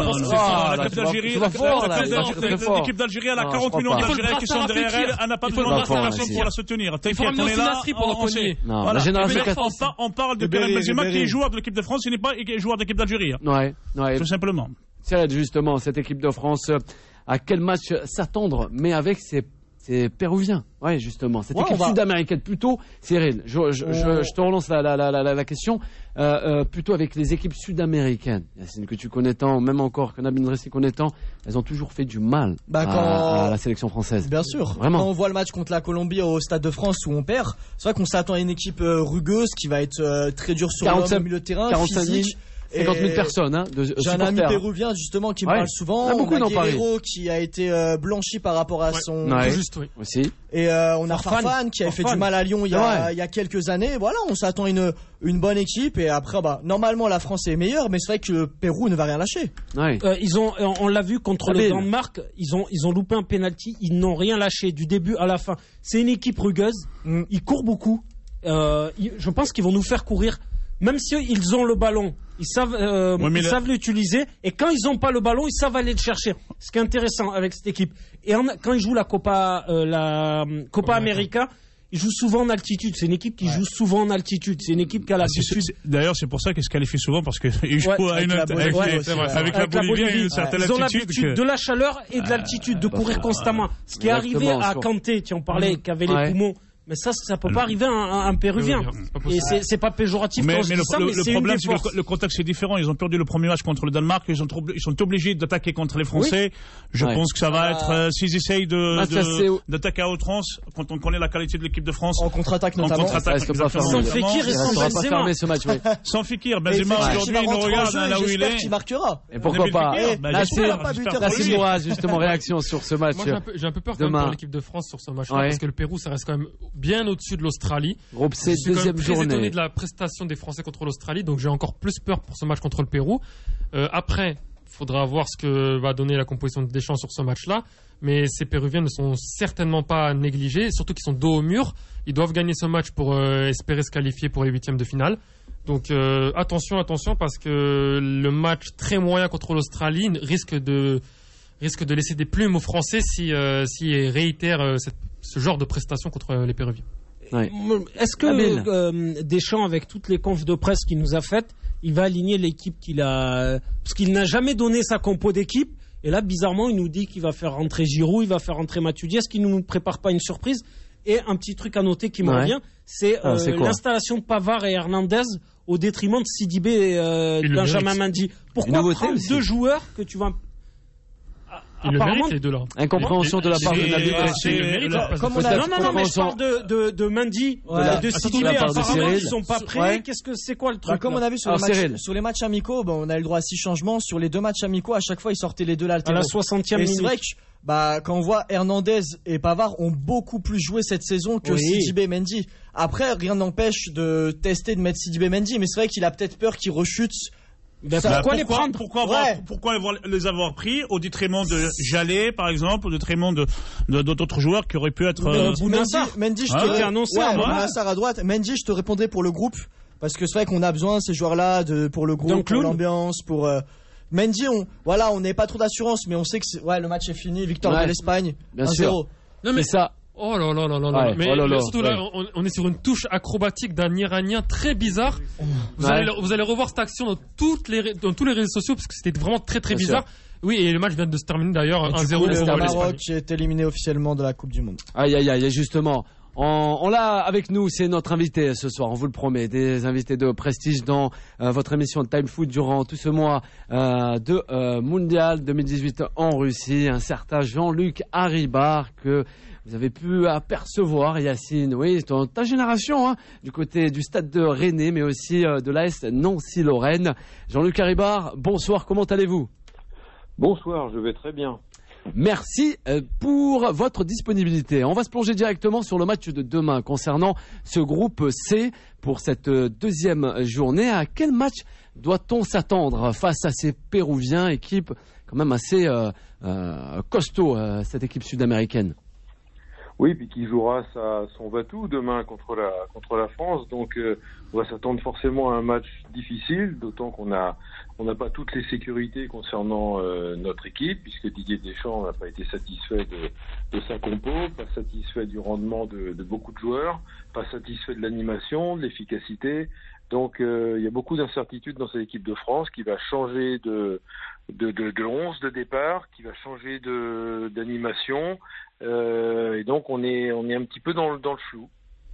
l'équipe d'Algérie, elle a 40 millions d'Algériens qui sont derrière elle, elle n'a pas besoin de personne pour la soutenir. T'inquiète, on est là. On parle de Karim Benzema qui est joueur de l'équipe de France, il n'est pas joueur de l'équipe d'Algérie. Tout simplement. C'est justement cette équipe de France, à quel match s'attendre, mais avec ces Péruviens. Ouais, justement. Cette équipe sud-américaine, plutôt, Cyril, je te relance la question, plutôt avec les équipes sud-américaines. Yacine, que tu connais tant, même encore que Nabil Dressi connaît tant, elles ont toujours fait du mal à la sélection française. Bien sûr. Vraiment. Quand on voit le match contre la Colombie au Stade de France où on perd, c'est vrai qu'on s'attend à une équipe rugueuse qui va être très dure sur le milieu de terrain, 45 physique. 50 000 personnes, J'ai un ami péruvien justement qui me parle souvent. On a Guerrero qui a été blanchi par rapport à son. Aussi. Et on a Farfan qui avait fait du mal à Lyon il y a quelques années. Voilà, on s'attend à une bonne équipe et après normalement la France est meilleure, mais c'est vrai que le Pérou ne va rien lâcher. On l'a vu contre le Danemark, ils ont loupé un penalty, ils n'ont rien lâché du début à la fin. C'est une équipe rugueuse, ils courent beaucoup. Je pense qu'ils vont nous faire courir. Même si ils ont le ballon, ils savent l'utiliser. Et quand ils n'ont pas le ballon, ils savent aller le chercher. Ce qui est intéressant avec cette équipe. Et quand ils jouent la Copa América, ils jouent souvent en altitude. C'est une équipe qui joue souvent en altitude. C'est une équipe qui a l'altitude. D'ailleurs, c'est pour ça qu'ils se qualifient souvent parce qu'ils jouent avec la Bolivie à une certaine altitude. Ils ont l'habitude de la chaleur et de l'altitude, de courir constamment. Ce qui est arrivé à Kanté, tu en parlais, qui avait les poumons. Mais ça peut pas arriver à un Péruvien. Et c'est pas péjoratif quand je dis ça, mais le problème, c'est que le contexte est différent. Ils ont perdu le premier match contre le Danemark. Ils sont obligés d'attaquer contre les Français. Je pense que ça va être, s'ils essayent d'attaquer à outrance, quand on connaît la qualité de l'équipe de France. En contre-attaque notamment. Sans Fekir et sans Benzema. Sans Fekir, Benzema aujourd'hui, il nous regarde là où il est. Qui marquera. Et pourquoi pas? Nassim Mourad, justement, réaction sur ce match. J'ai un peu peur pour l'équipe de France sur ce match-là, parce que le Pérou, ça reste quand même bien au-dessus de l'Australie. Groupe C, deuxième journée. Je suis très étonné de la prestation des Français contre l'Australie, donc j'ai encore plus peur pour ce match contre le Pérou. Après, il faudra voir ce que va donner la composition de Deschamps sur ce match-là, mais ces Péruviens ne sont certainement pas négligés, surtout qu'ils sont dos au mur. Ils doivent gagner ce match pour espérer se qualifier pour les huitièmes de finale. Donc attention, parce que le match très moyen contre l'Australie risque de laisser des plumes aux Français s'ils réitèrent ce genre de prestations contre les Péruviens. Est-ce que Deschamps, avec toutes les confs de presse qu'il nous a faites, il va aligner l'équipe qu'il a... Parce qu'il n'a jamais donné sa compo d'équipe, et là, bizarrement, il nous dit qu'il va faire rentrer Giroud, il va faire rentrer Matuidi. Est-ce qu'il ne nous prépare pas une surprise? Et un petit truc à noter qui me revient, c'est l'installation de Pavard et Hernandez au détriment de Sidibé et Benjamin Mendy. Pourquoi prendre deux joueurs que tu vas... Il le mérite, les deux là. Incompréhension de la part de Nabil. Non, mais je parle de Mendy, de Sidibé, apparemment ils sont pas prêts. C'est quoi le truc? Comme on a vu sur les matchs amicaux, on a eu le droit à 6 changements. Sur les 2 matchs amicaux, à chaque fois ils sortaient les deux latéraux. À la 60e minute. C'est vrai que quand on voit Hernandez et Pavard ont beaucoup plus joué cette saison que Sidibé et Mendy. Après, rien n'empêche de tester de mettre Sidibé et Mendy, mais c'est vrai qu'il a peut-être peur qu'ils rechutent. Pourquoi les prendre? Pourquoi les avoir pris au détriment de Jallet, par exemple, au détriment d'autres joueurs qui auraient pu être... Mendy, je te annoncé à droite. Mendy, je te répondrai pour le groupe, parce que c'est vrai qu'on a besoin de ces joueurs-là pour le groupe, pour l'ambiance, pour... Mendy, on n'est pas trop d'assurance, mais on sait que le match est fini, victoire de l'Espagne, 1-0. Non mais ça... Oh là là là là là. Mais surtout là, on est sur une touche acrobatique d'un Iranien très bizarre. Vous allez revoir cette action dans tous les réseaux sociaux parce que c'était vraiment très très bizarre. Oui, et le match vient de se terminer d'ailleurs 1-0 pour le Maroc qui est éliminé officiellement de la Coupe du Monde. Aïe, justement. On l'a avec nous, c'est notre invité ce soir, on vous le promet, des invités de prestige dans votre émission de Time Foot durant tout ce mois de Mondial 2018 en Russie. Un certain Jean-Luc Haribar que vous avez pu apercevoir, Yacine, oui, c'est ta génération, hein, du côté du stade de Rennais, mais aussi de l'AS Nancy-Lorraine. Jean-Luc Haribar, bonsoir, comment allez-vous ? Bonsoir, je vais très bien. Merci pour votre disponibilité. On va se plonger directement sur le match de demain concernant ce groupe C pour cette deuxième journée. À quel match doit-on s'attendre face à ces Péruviens, équipe quand même assez costaud, cette équipe sud-américaine? Oui, puis qui jouera son va-tout demain contre la France. Donc, on va s'attendre forcément à un match difficile, d'autant qu'on n'a pas toutes les sécurités concernant notre équipe, puisque Didier Deschamps n'a pas été satisfait de sa compo, pas satisfait du rendement de beaucoup de joueurs, pas satisfait de l'animation, de l'efficacité. Donc, il y a beaucoup d'incertitudes dans cette équipe de France qui va changer de 11 de départ, qui va changer d'animation. Et donc on est un petit peu dans le flou.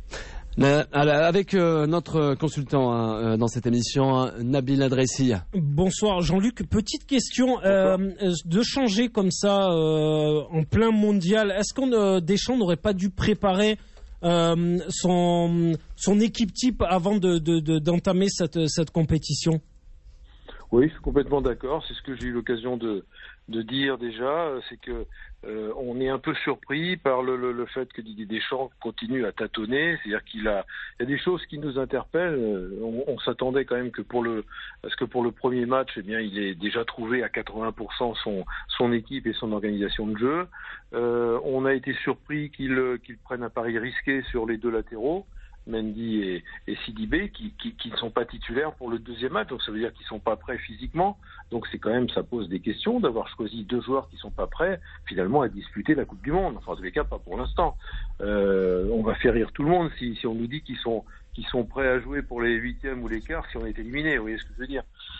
Avec notre consultant dans cette émission, Nabil Adressi. Bonsoir Jean-Luc, petite question, de changer comme ça en plein mondial, est-ce qu'on Deschamps n'aurait pas dû préparer son équipe type avant d'entamer cette compétition? Oui, je suis complètement d'accord. C'est ce que j'ai eu l'occasion de dire déjà, c'est que on est un peu surpris par le fait que Didier Deschamps continue à tâtonner. C'est-à-dire il y a des choses qui nous interpellent. On s'attendait quand même parce que pour le premier match, eh bien, il est déjà trouvé à 80% son équipe et son organisation de jeu. On a été surpris qu'il prenne un pari risqué sur les deux latéraux, Mendy et Sidibé, qui ne sont pas titulaires pour le deuxième match, donc ça veut dire qu'ils sont pas prêts physiquement. Donc c'est quand même, ça pose des questions d'avoir choisi deux joueurs qui sont pas prêts finalement à disputer la Coupe du Monde. Enfin en tous les cas pas pour l'instant. On va faire rire tout le monde si on nous dit qu'ils sont prêts à jouer pour les huitièmes ou les quarts si on est éliminé. Vous voyez ce que je veux dire.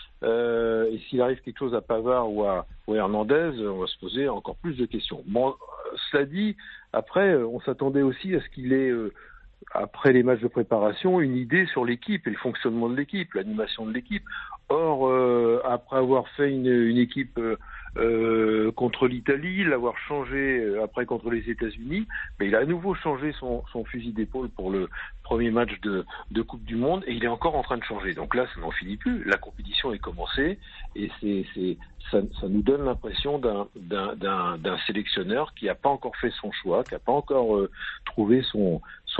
Et s'il arrive quelque chose à Pavard ou à Hernandez, on va se poser encore plus de questions. Bon, cela dit, après on s'attendait aussi à ce qu'il ait après les matchs de préparation, une idée sur l'équipe et le fonctionnement de l'équipe, l'animation de l'équipe. Or, après avoir fait une équipe contre l'Italie, l'avoir changé après contre les États-Unis, mais il a à nouveau changé son fusil d'épaule pour le premier match de Coupe du Monde et il est encore en train de changer. Donc là, ça n'en finit plus. La compétition est commencée et ça nous donne l'impression d'un sélectionneur qui n'a pas encore fait son choix, qui n'a pas encore trouvé son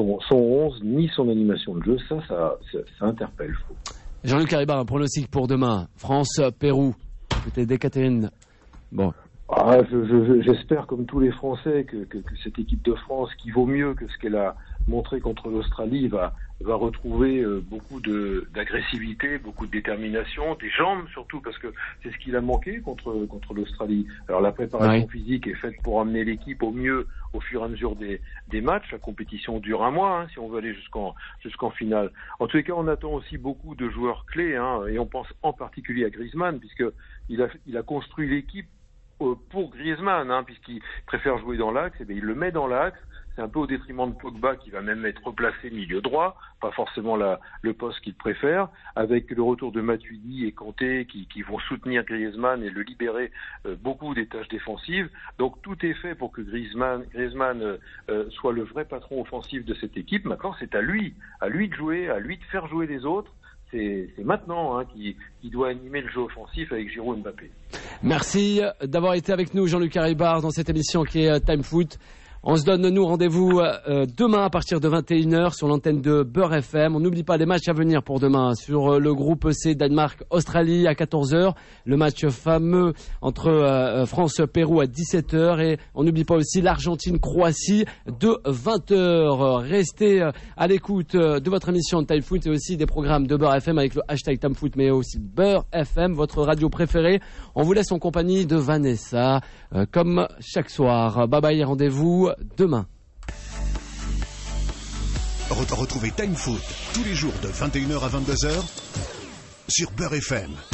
11 ni son animation de jeu. Ça interpelle. Jean-Luc Haribar, un pronostic pour demain. France-Pérou. Peut-être d'Ekaterine. Bon. J'espère, comme tous les Français, que cette équipe de France, qui vaut mieux que ce qu'elle a montré contre l'Australie, va retrouver beaucoup d'agressivité, beaucoup de détermination, des jambes surtout, parce que c'est ce qu'il a manqué contre l'Australie. Alors la préparation physique est faite pour amener l'équipe au mieux au fur et à mesure des matchs. La compétition dure un mois, hein, si on veut aller jusqu'en finale. En tous les cas, on attend aussi beaucoup de joueurs clés, hein, et on pense en particulier à Griezmann, puisque il a construit l'équipe pour Griezmann, hein, puisqu'il préfère jouer dans l'axe, et bien il le met dans l'axe. C'est un peu au détriment de Pogba qui va même être replacé milieu droit, pas forcément le poste qu'il préfère, avec le retour de Matuidi et Kanté qui vont soutenir Griezmann et le libérer beaucoup des tâches défensives. Donc tout est fait pour que Griezmann soit le vrai patron offensif de cette équipe. Maintenant c'est à lui de jouer, à lui de faire jouer les autres. C'est maintenant qui doit animer le jeu offensif avec Giroud et Mbappé. Merci d'avoir été avec nous, Jean-Luc Haribar, dans cette émission qui est Time Foot. On se donne, nous, rendez-vous demain à partir de 21h sur l'antenne de Beurre FM. On n'oublie pas les matchs à venir pour demain. Sur le groupe C, Danemark-Australie à 14h. Le match fameux entre France-Pérou à 17h. Et on n'oublie pas aussi l'Argentine-Croatie de 20h. Restez à l'écoute de votre émission de Time Foot et aussi des programmes de Beurre FM avec le hashtag Time Foot, mais aussi Beurre FM, votre radio préférée. On vous laisse en compagnie de Vanessa, comme chaque soir. Bye bye et rendez-vous demain. Retrouvez Time Foot tous les jours de 21h à 22h sur Beurre FM.